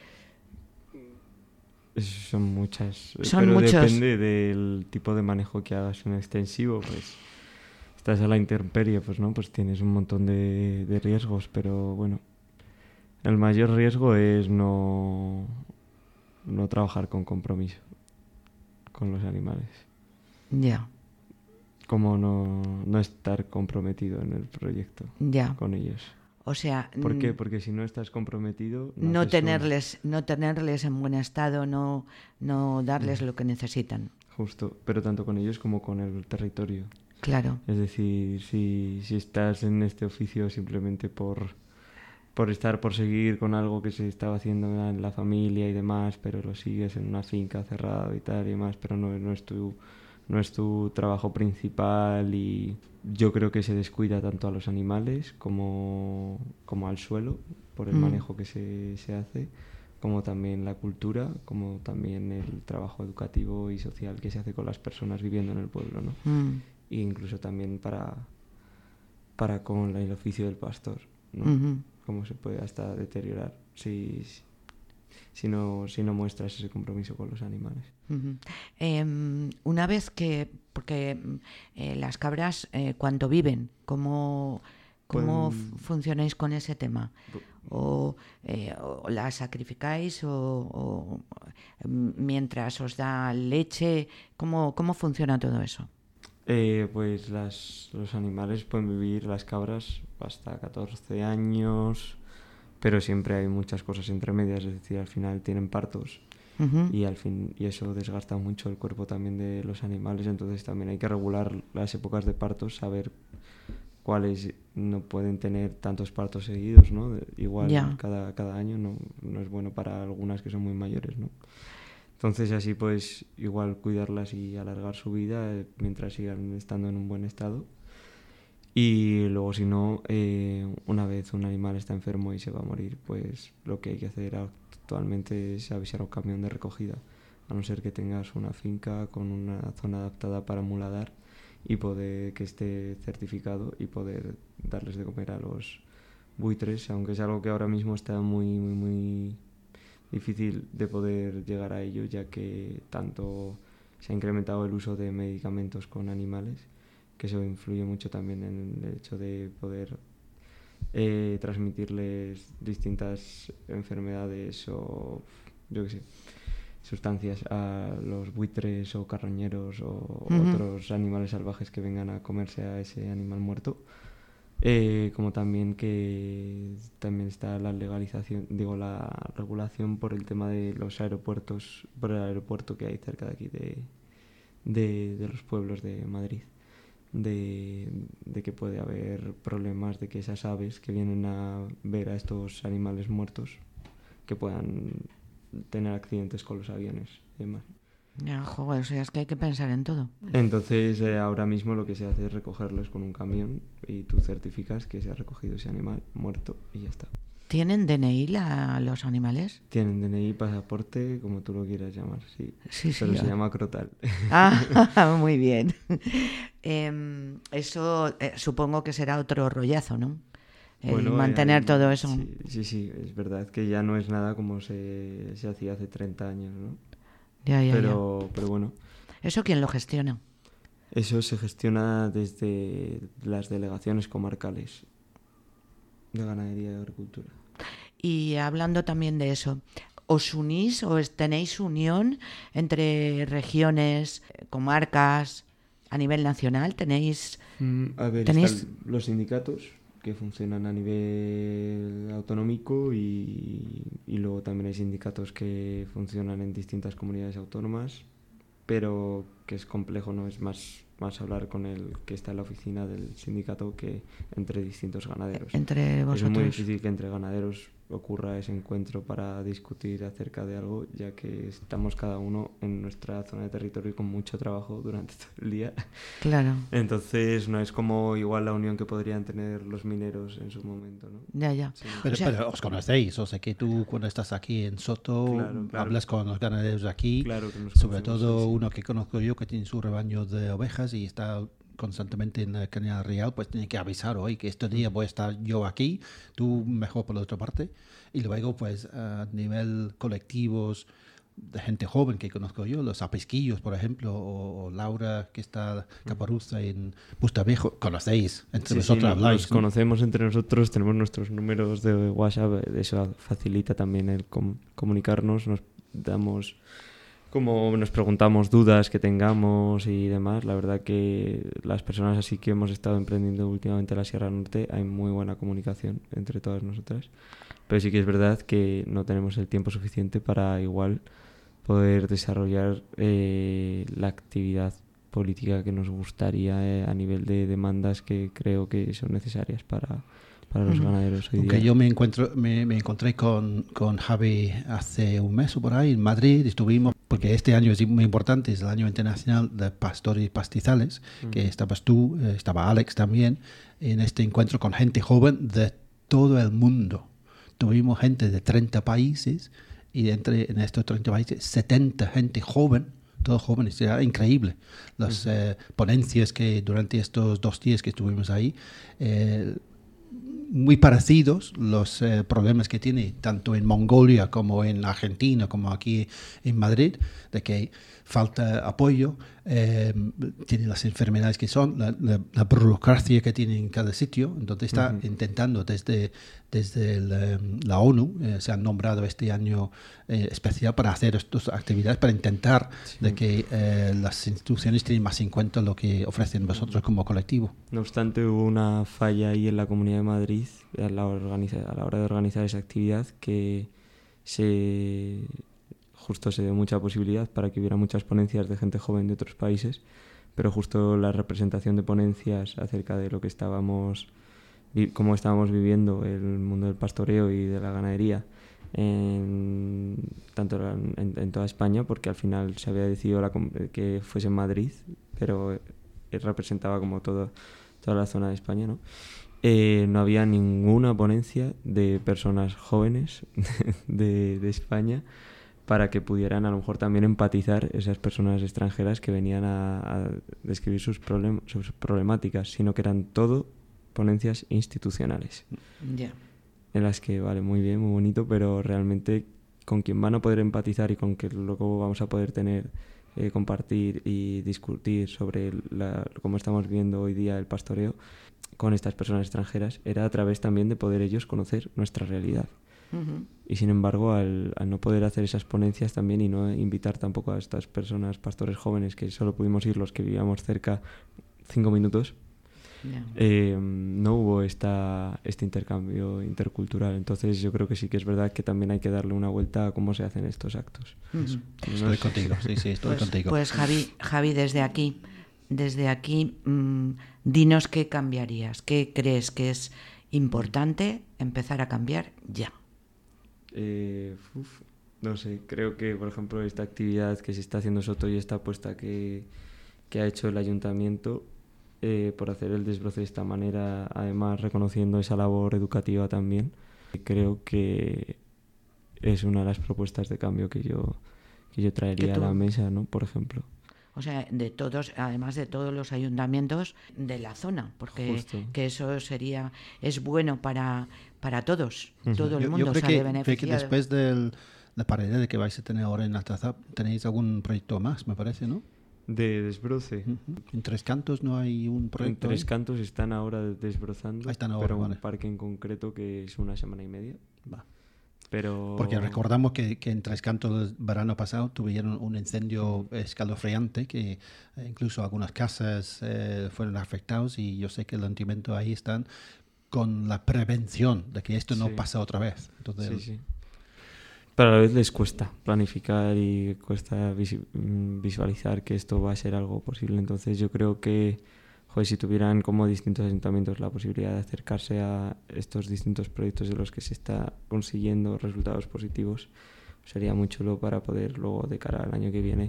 Son muchas. Son pero muchos. Depende del tipo de manejo que hagas. Un extensivo, pues estás a la intemperie, pues no, pues tienes un montón de, de riesgos, pero bueno, el mayor riesgo es no, no trabajar con compromiso con los animales. Ya. Yeah. Como no, no estar comprometido en el proyecto ya yeah. con ellos. O sea, ¿por qué? Porque si no estás comprometido... No, no tenerles un... no tenerles en buen estado, no, no darles mm. lo que necesitan. Justo, pero tanto con ellos como con el territorio. Claro. Es decir, si, si estás en este oficio simplemente por, por estar, por seguir con algo que se estaba haciendo en la familia y demás, pero lo sigues en una finca cerrada y tal y demás, pero no, no es tu... no es tu trabajo principal, y yo creo que se descuida tanto a los animales como, como al suelo por el mm. manejo que se, se hace, como también la cultura, como también el trabajo educativo y social que se hace con las personas viviendo en el pueblo, ¿no? Mm. E incluso también para, para con el oficio del pastor, ¿no? Mm-hmm. Cómo se puede hasta deteriorar si, si no, si no muestras ese compromiso con los animales. Uh-huh. Eh, una vez que, porque eh, las cabras eh, cuando viven, ¿cómo, cómo pues, f- funcionáis con ese tema? O, eh, o las sacrificáis o, o mientras os da leche, ¿cómo, cómo funciona todo eso? Eh, pues las, los animales pueden vivir, las cabras, hasta catorce años, pero siempre hay muchas cosas entre medias, es decir, al final tienen partos. Uh-huh. y al fin y eso desgasta mucho el cuerpo también de los animales, entonces también hay que regular las épocas de partos, saber cuáles no pueden tener tantos partos seguidos, ¿no? Igual yeah. cada, cada año no, no es bueno para algunas que son muy mayores, ¿no? Entonces así pues igual cuidarlas y alargar su vida eh, mientras sigan estando en un buen estado. Y luego si no, eh, una vez un animal está enfermo y se va a morir, pues lo que hay que hacer actualmente es avisar a un camión de recogida, a no ser que tengas una finca con una zona adaptada para muladar y poder que esté certificado y poder darles de comer a los buitres, aunque es algo que ahora mismo está muy, muy, muy difícil de poder llegar a ello, ya que tanto se ha incrementado el uso de medicamentos con animales, que eso influye mucho también en el hecho de poder eh, transmitirles distintas enfermedades o yo qué sé, sustancias a los buitres o carroñeros o uh-huh. otros animales salvajes que vengan a comerse a ese animal muerto. Eh, como también que también está la legalización, digo la regulación por el tema de los aeropuertos, por el aeropuerto que hay cerca de aquí de, de, de los pueblos de Madrid. De, de que puede haber problemas de que esas aves que vienen a ver a estos animales muertos que puedan tener accidentes con los aviones y demás. Ya, joder, o sea, es que hay que pensar en todo. Entonces eh, ahora mismo lo que se hace es recogerlos con un camión y tú certificas que se ha recogido ese animal muerto y ya está. ¿Tienen D N I la, los animales? Tienen D N I, pasaporte, como tú lo quieras llamar, sí. Sí, pero sí, se ya. llama crotal. Ah, muy bien. eh, eso eh, supongo que será otro rollazo, ¿no? El bueno, mantener eh, todo eso. Sí, sí, sí, es verdad que ya no es nada como se, se hacía hace treinta años, ¿no? Ya, ya, pero, ya. pero bueno. ¿Eso quién lo gestiona? Eso se gestiona desde las delegaciones comarcales de ganadería y agricultura. Y hablando también de eso, ¿os unís o tenéis unión entre regiones, comarcas, a nivel nacional? ¿Tenéis...? Mm, a ver, ¿tenéis... están los sindicatos que funcionan a nivel autonómico y, y luego también hay sindicatos que funcionan en distintas comunidades autónomas, pero que es complejo, ¿no? Es más, más hablar con el que está en la oficina del sindicato que entre distintos ganaderos. Entre vosotros. Es muy difícil que entre ganaderos ocurra ese encuentro para discutir acerca de algo, ya que estamos cada uno en nuestra zona de territorio con mucho trabajo durante todo el día. Claro. Entonces no es como igual la unión que podrían tener los mineros en su momento, ¿no? Ya, ya. Sí. Pero, o sea, pero os conocéis, o sea que tú cuando estás aquí en Soto claro, claro. hablas con los ganaderos de aquí, claro que nos sobre todo sí, sí. uno que conozco yo que tiene su rebaño de ovejas y está constantemente en el Canal Real, pues tiene que avisar hoy que este día voy a estar yo aquí, tú mejor por la otra parte. Y luego, pues, a nivel colectivos de gente joven que conozco yo, los Apisquillos, por ejemplo, o, o Laura, que está Caparuza en Bustavejo, conocéis, entre sí, vosotros sí, habláis. Nos ¿no? conocemos entre nosotros, tenemos nuestros números de WhatsApp, eso facilita también el com- comunicarnos, nos damos... como nos preguntamos dudas que tengamos y demás. La verdad que las personas así que hemos estado emprendiendo últimamente la Sierra Norte, hay muy buena comunicación entre todas nosotras. Pero sí que es verdad que no tenemos el tiempo suficiente para igual poder desarrollar eh, la actividad política que nos gustaría eh, a nivel de demandas que creo que son necesarias para, para los ganaderos hoy Aunque día. yo me encuentro me, me encontré con, con Javi hace un mes o por ahí en Madrid, estuvimos, porque este año es muy importante, es el año internacional de pastores y pastizales, mm. que estabas tú, estaba Alex también, en este encuentro con gente joven de todo el mundo. Tuvimos gente de treinta países y entre en estos treinta países setenta gente joven, todos jóvenes, era increíble. Las uh-huh. eh, ponencias que durante estos dos días que estuvimos ahí, eh, muy parecidos los eh, problemas que tiene tanto en Mongolia como en Argentina, como aquí en Madrid, de que falta apoyo, eh, tiene las enfermedades que son, la, la, la burocracia que tiene en cada sitio. Entonces está uh-huh. intentando desde, desde el, la ONU, eh, se han nombrado este año eh, especial para hacer estas actividades, para intentar sí. de que eh, las instituciones tienen más en cuenta lo que ofrecen vosotros como colectivo. No obstante, hubo una falla ahí en la Comunidad de Madrid a la, organiza, a la hora de organizar esa actividad, que se... justo se dio mucha posibilidad para que hubiera muchas ponencias de gente joven de otros países, pero justo la representación de ponencias acerca de lo que estábamos, cómo estábamos viviendo el mundo del pastoreo y de la ganadería, en, tanto en, en toda España, porque al final se había decidido la, que fuese en Madrid, pero representaba como todo, toda la zona de España, ¿no? Eh, no había ninguna ponencia de personas jóvenes de, de España, para que pudieran a lo mejor también empatizar esas personas extranjeras que venían a, a describir sus, problem- sus problemáticas, sino que eran todo ponencias institucionales. Yeah. En las que, vale, muy bien, muy bonito, pero realmente con quien van a poder empatizar y con quien luego vamos a poder tener, eh, compartir y discutir sobre la, cómo estamos viviendo hoy día el pastoreo con estas personas extranjeras, era a través también de poder ellos conocer nuestra realidad. Uh-huh. Y sin embargo, al, al no poder hacer esas ponencias también y no invitar tampoco a estas personas, pastores jóvenes, que solo pudimos ir los que vivíamos cerca cinco minutos, yeah. eh, no hubo esta, este intercambio intercultural. Entonces yo creo que sí que es verdad que también hay que darle una vuelta a cómo se hacen estos actos. Uh-huh. Estoy no contigo, sí, sí, estoy pues, contigo. Pues Javi, Javi, desde aquí, desde aquí, mmm, dinos qué cambiarías, qué crees que es importante empezar a cambiar ya. Eh, uf, no sé, creo que por ejemplo esta actividad que se está haciendo Soto y esta apuesta que, que ha hecho el ayuntamiento eh, por hacer el desbroce de esta manera, además reconociendo esa labor educativa también, creo que es una de las propuestas de cambio que yo, que yo traería a la mesa, ¿no? Por ejemplo. O sea, de todos, además de todos los ayuntamientos de la zona, porque que eso sería es bueno para, para todos, uh-huh. todo el yo, mundo yo creo sale que, beneficiado. Creo que después de la pared que vais a tener ahora en Altazap, tenéis algún proyecto más, me parece, ¿no? De desbroce. Uh-huh. En Tres Cantos no hay un proyecto. En Tres ahí? Cantos están ahora desbrozando, están ahora, pero vale. un parque en concreto que es una semana y media. Va. Pero... Porque recordamos que, que en Tres Cantos el verano pasado tuvieron un incendio escalofriante que eh, incluso algunas casas eh, fueron afectadas, y yo sé que el ayuntamiento ahí están con la prevención de que esto no sí. pase otra vez. Entonces, sí, sí. Pero a la vez les cuesta planificar y cuesta vis- visualizar que esto va a ser algo posible. Entonces yo creo que joder, si tuvieran como distintos ayuntamientos la posibilidad de acercarse a estos distintos proyectos de los que se está consiguiendo resultados positivos, sería muy chulo para poder luego, de cara al año que viene,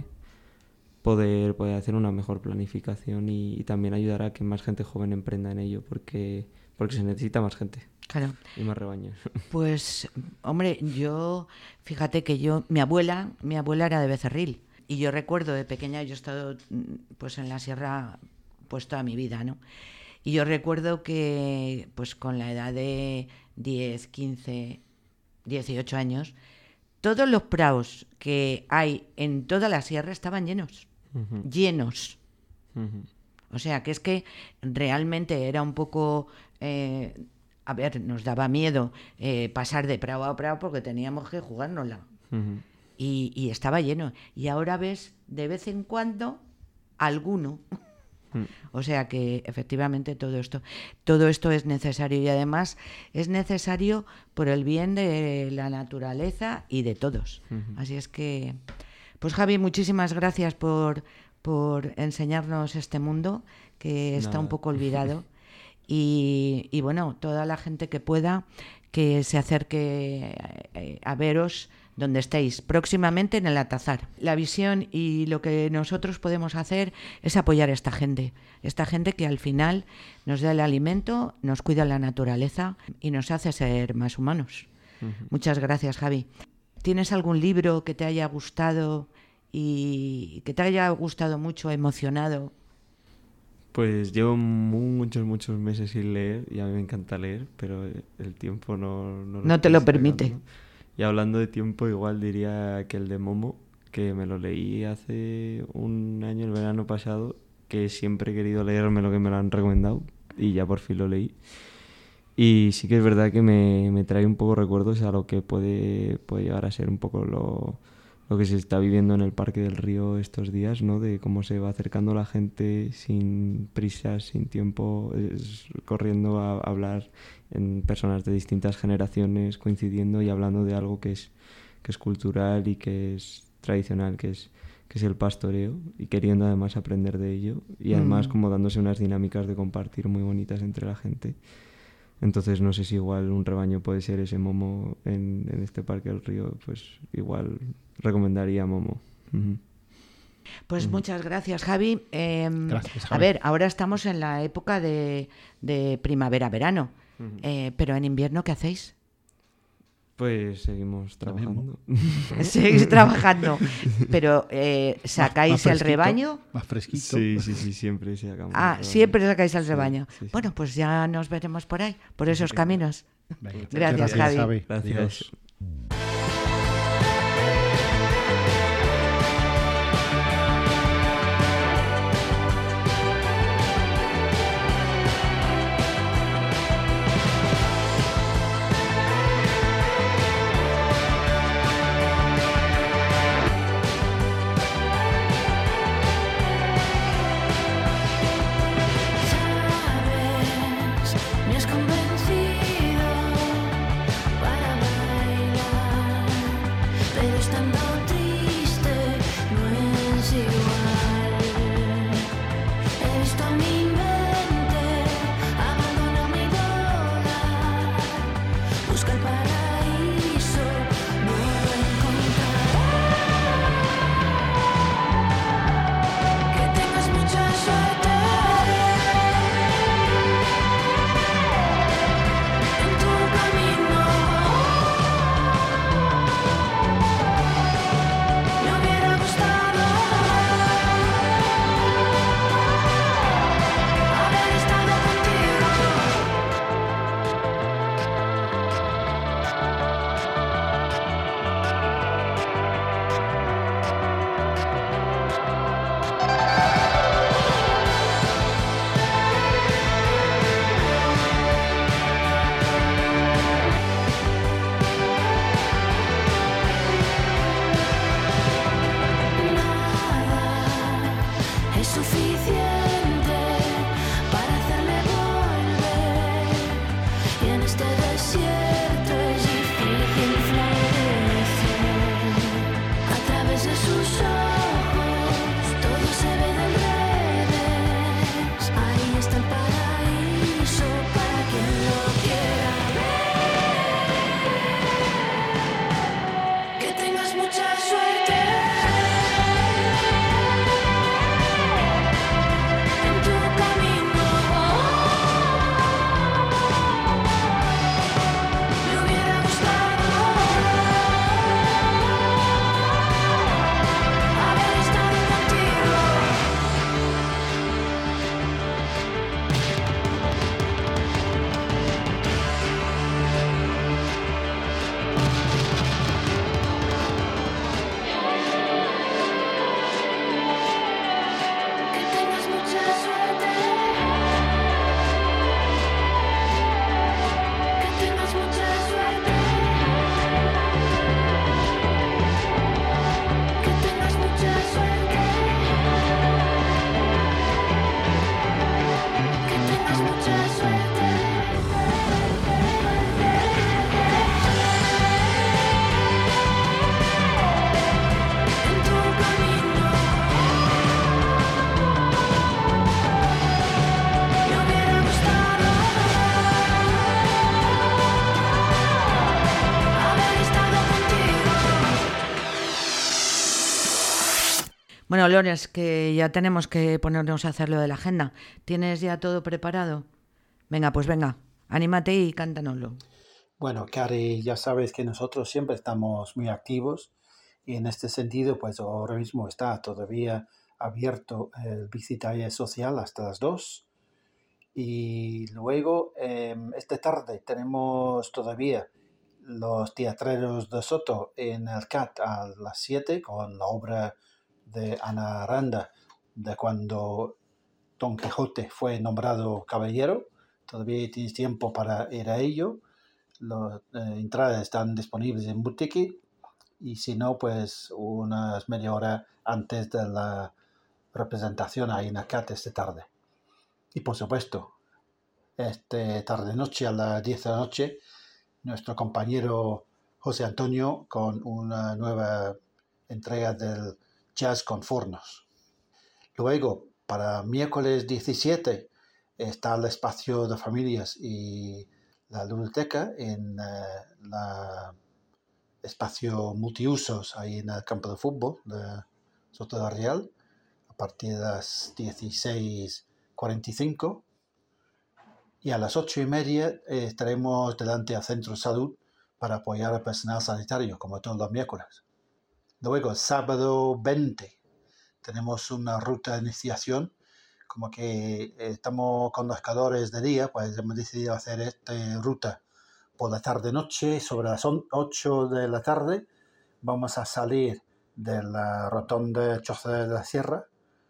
poder, poder hacer una mejor planificación y, y también ayudar a que más gente joven emprenda en ello, porque, porque se necesita más gente. Claro. Y más rebaños. Pues, hombre, yo, fíjate que yo, mi abuela, mi abuela era de Becerril, y yo recuerdo de pequeña, yo he estado pues en la sierra pues toda mi vida, ¿no? Y yo recuerdo que pues con la edad de diez, quince, dieciocho años, todos los prados que hay en toda la sierra estaban llenos, uh-huh. llenos. Uh-huh. O sea, que es que realmente era un poco... Eh, a ver, nos daba miedo eh, pasar de prado a prado porque teníamos que jugárnosla. Uh-huh. Y, y estaba lleno. Y ahora ves de vez en cuando alguno... O sea que efectivamente todo esto todo esto es necesario, y además es necesario por el bien de la naturaleza y de todos. Uh-huh. Así es que, pues Javi, muchísimas gracias por, por enseñarnos este mundo que está Nada. un poco olvidado. y, y bueno, toda la gente que pueda que se acerque a, a veros donde estéis, próximamente en el Altazar. La visión y lo que nosotros podemos hacer es apoyar a esta gente, esta gente que al final nos da el alimento, nos cuida la naturaleza y nos hace ser más humanos. Uh-huh. Muchas gracias, Javi. ¿Tienes algún libro que te haya gustado y que te haya gustado mucho, emocionado? Pues llevo muchos, muchos meses sin leer y a mí me encanta leer, pero el tiempo no... No, no te lo permite. Sacando. Y hablando de tiempo, igual diría que el de Momo, que me lo leí hace un año, el verano pasado, que siempre he querido leerme lo que me lo han recomendado y ya por fin lo leí. Y sí que es verdad que me, me trae un poco recuerdos a lo que puede, puede llegar a ser un poco lo, lo que se está viviendo en el Parque del Río estos días, ¿no? De cómo se va acercando la gente sin prisas, sin tiempo, es, corriendo a, a hablar en personas de distintas generaciones, coincidiendo y hablando de algo que es, que es cultural y que es tradicional, que es, que es el pastoreo, y queriendo además aprender de ello y además mm. como dándose unas dinámicas de compartir muy bonitas entre la gente. Entonces no sé si igual un rebaño puede ser ese Momo en, en este Parque del Río, pues igual recomendaría Momo. Uh-huh. Pues uh-huh. muchas gracias, Javi. Eh, gracias, Javi. A ver, ahora estamos en la época de, de primavera-verano, uh-huh. eh, pero en invierno, ¿qué hacéis? Pues seguimos trabajando. Seguís trabajando, pero eh, ¿sacáis más, más el rebaño? Más fresquito. Sí, sí, sí, siempre sacamos. Ah, siempre sacáis el rebaño. Sí, sí, bueno, pues ya nos veremos por ahí, por esos caminos. Venga, gracias, gracias, Javi. Javi. Gracias. Adiós. Bueno, Lorenz, que ya tenemos que ponernos a hacer lo de la agenda. ¿Tienes ya todo preparado? Venga, pues venga, anímate y cántanoslo. Bueno, Cari, ya sabes que nosotros siempre estamos muy activos y en este sentido, pues ahora mismo está todavía abierto el bicitaller social hasta las dos. Y luego, eh, esta tarde tenemos todavía los teatreros de Soto en el C A T a las siete con la obra de Ana Aranda de cuando Don Quijote fue nombrado caballero. Todavía tienes tiempo para ir a ello. Las eh, entradas están disponibles en Boutique y si no, pues unas media hora antes de la representación ahí en el C A T esta tarde. Y por supuesto, esta tarde-noche a las diez de la noche, nuestro compañero José Antonio con una nueva entrega del Jazz con Fornos. Luego, para miércoles diecisiete, está el espacio de familias y la biblioteca en uh, la espacio multiusos ahí en el campo de fútbol de Soto de Real a partir de las dieciséis cuarenta y cinco. Y a las ocho y media eh, estaremos delante del Centro de Salud para apoyar al personal sanitario, como todos los miércoles. Luego, el sábado veinte, tenemos una ruta de iniciación. Como que eh, estamos con los calores de día, pues hemos decidido hacer esta ruta por la tarde-noche. Sobre las ocho de la tarde vamos a salir de la rotonda Choza de la Sierra,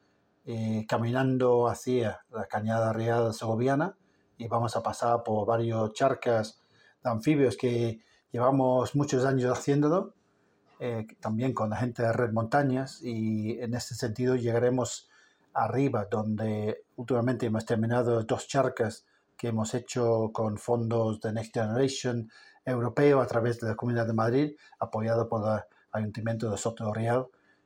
eh, caminando hacia la Cañada Real Segoviana, y vamos a pasar por varios charcas de anfibios que llevamos muchos años haciéndolo, eh, también con la gente de Red Montañas, y en este sentido llegaremos arriba, donde últimamente hemos terminado dos charcas que hemos hecho con fondos de Next Generation europeo a través de la Comunidad de Madrid, apoyado por el Ayuntamiento de Soto de Real.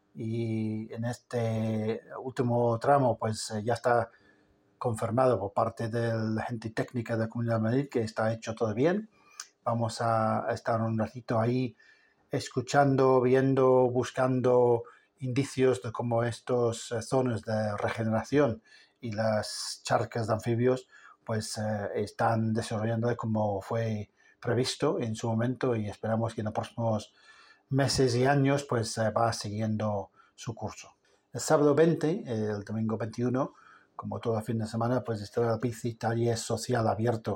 Y en este último tramo pues eh, ya está confirmado por parte de la gente técnica de la Comunidad de Madrid que está hecho todo bien. Vamos a estar un ratito ahí escuchando, viendo, buscando indicios de cómo estas eh, zonas de regeneración y las charcas de anfibios pues eh, están desarrollando como fue previsto en su momento, y esperamos que en los próximos meses y años pues eh, va siguiendo su curso. El sábado veinte, el domingo veintiuno, como todo el fin de semana, pues estará el bicitaller social abierto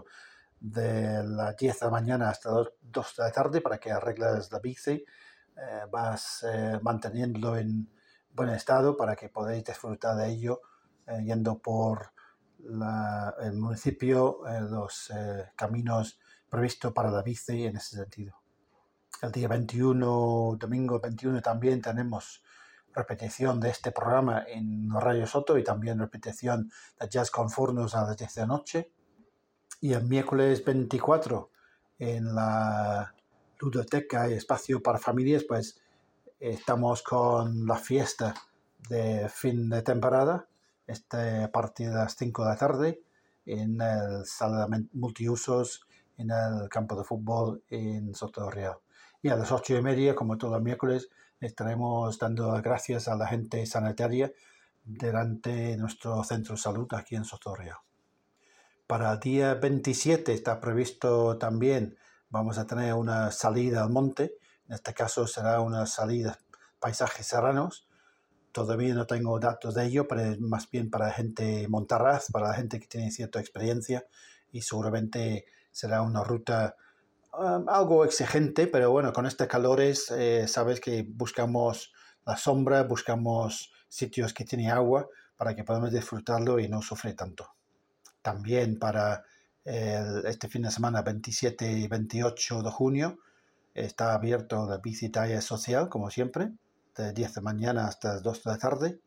de las diez de la mañana hasta las dos de la tarde para que arregles la bici. Eh, vas eh, manteniéndolo en buen estado para que podáis disfrutar de ello eh, yendo por la, el municipio, eh, los eh, caminos previstos para la bici en ese sentido. El día veintiuno, domingo veintiuno, también tenemos repetición de este programa en Radio Soto y también repetición de Jazz con Fornos a las diez de la noche. Y el miércoles veinticuatro en la ludoteca y espacio para familias pues estamos con la fiesta de fin de temporada, este, a partir de las cinco de la tarde en el sala de multiusos en el campo de fútbol en Soto de Real. Y a las ocho y media, como todos los miércoles, estaremos dando gracias a la gente sanitaria delante de nuestro centro de salud aquí en Soto de Real. Para el día veintisiete está previsto también, vamos a tener una salida al monte. En este caso será una salida paisajes serranos. Todavía no tengo datos de ello, pero es más bien para gente montarraz, para la gente que tiene cierta experiencia, y seguramente será una ruta um, algo exigente, pero bueno, con estos calores eh, sabes que buscamos la sombra, buscamos sitios que tienen agua para que podamos disfrutarlo y no sufrir tanto. También para el, este fin de semana, veintisiete y veintiocho de junio, está abierto el bicitaller social, como siempre, de diez de la mañana hasta las dos de la tarde.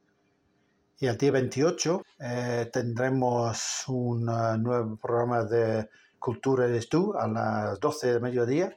Y el día veintiocho eh, tendremos un uh, nuevo programa de Cultura Eres Tú a las doce del mediodía.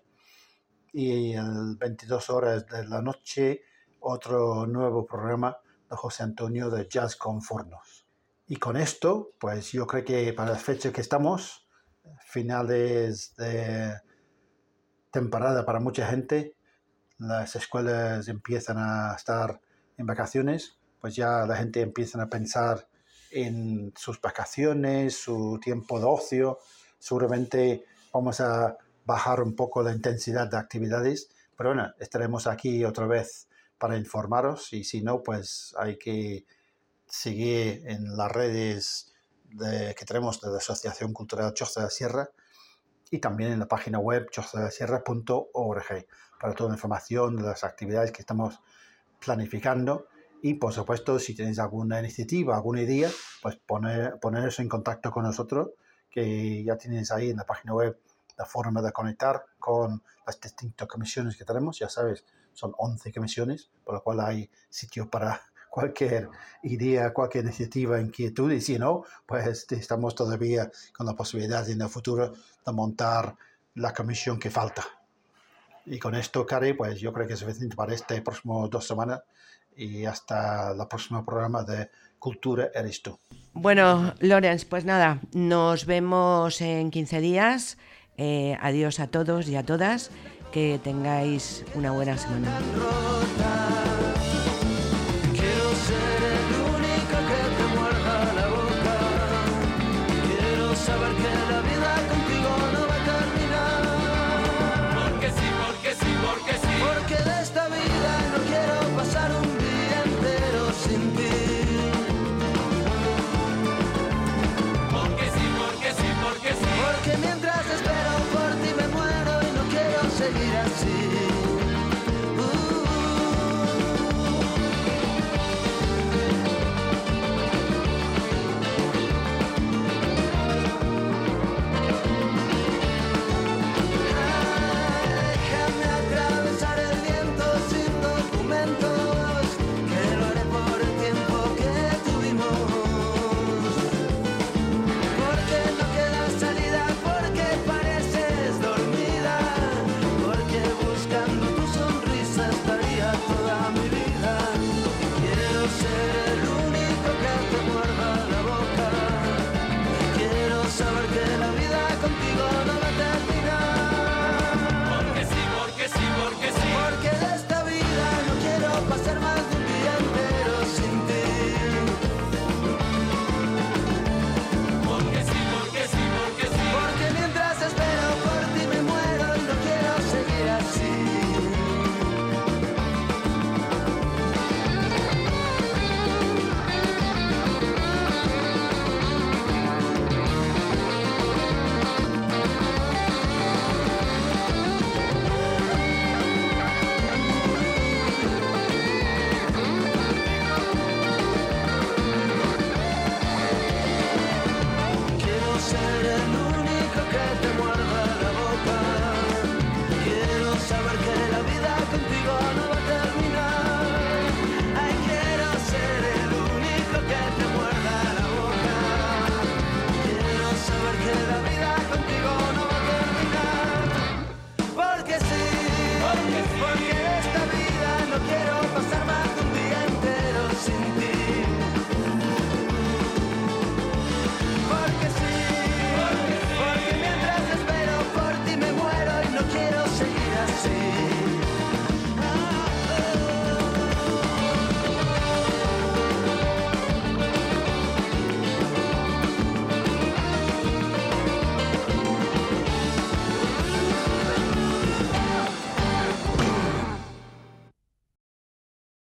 Y el veintidós horas de la noche, otro nuevo programa de José Antonio de Jazz con Fornos. Y con esto, pues yo creo que para la fecha que estamos, finales de temporada para mucha gente, las escuelas empiezan a estar en vacaciones, pues ya la gente empieza a pensar en sus vacaciones, su tiempo de ocio. Seguramente vamos a bajar un poco la intensidad de actividades, pero bueno, estaremos aquí otra vez para informaros, y si no, pues hay que seguir en las redes de, que tenemos de la Asociación Cultural Choza de la Sierra y también en la página web choza de la sierra punto org para toda la información de las actividades que estamos planificando. Y, por supuesto, si tenéis alguna iniciativa, alguna idea, pues poner, poneros en contacto con nosotros, que ya tenéis ahí en la página web la forma de conectar con las distintas comisiones que tenemos. Ya sabes, son once comisiones, por lo cual hay sitio para cualquier idea, cualquier iniciativa, inquietud. Y si no, pues estamos todavía con la posibilidad en el futuro de montar la comisión que falta. Y con esto, Cari, pues yo creo que es suficiente para este próximo dos semanas. Y hasta el próximo programa de Cultura Eres Tú. Bueno, Lorenz, pues nada, nos vemos en quince días. Eh, adiós a todos y a todas. Que tengáis una buena semana.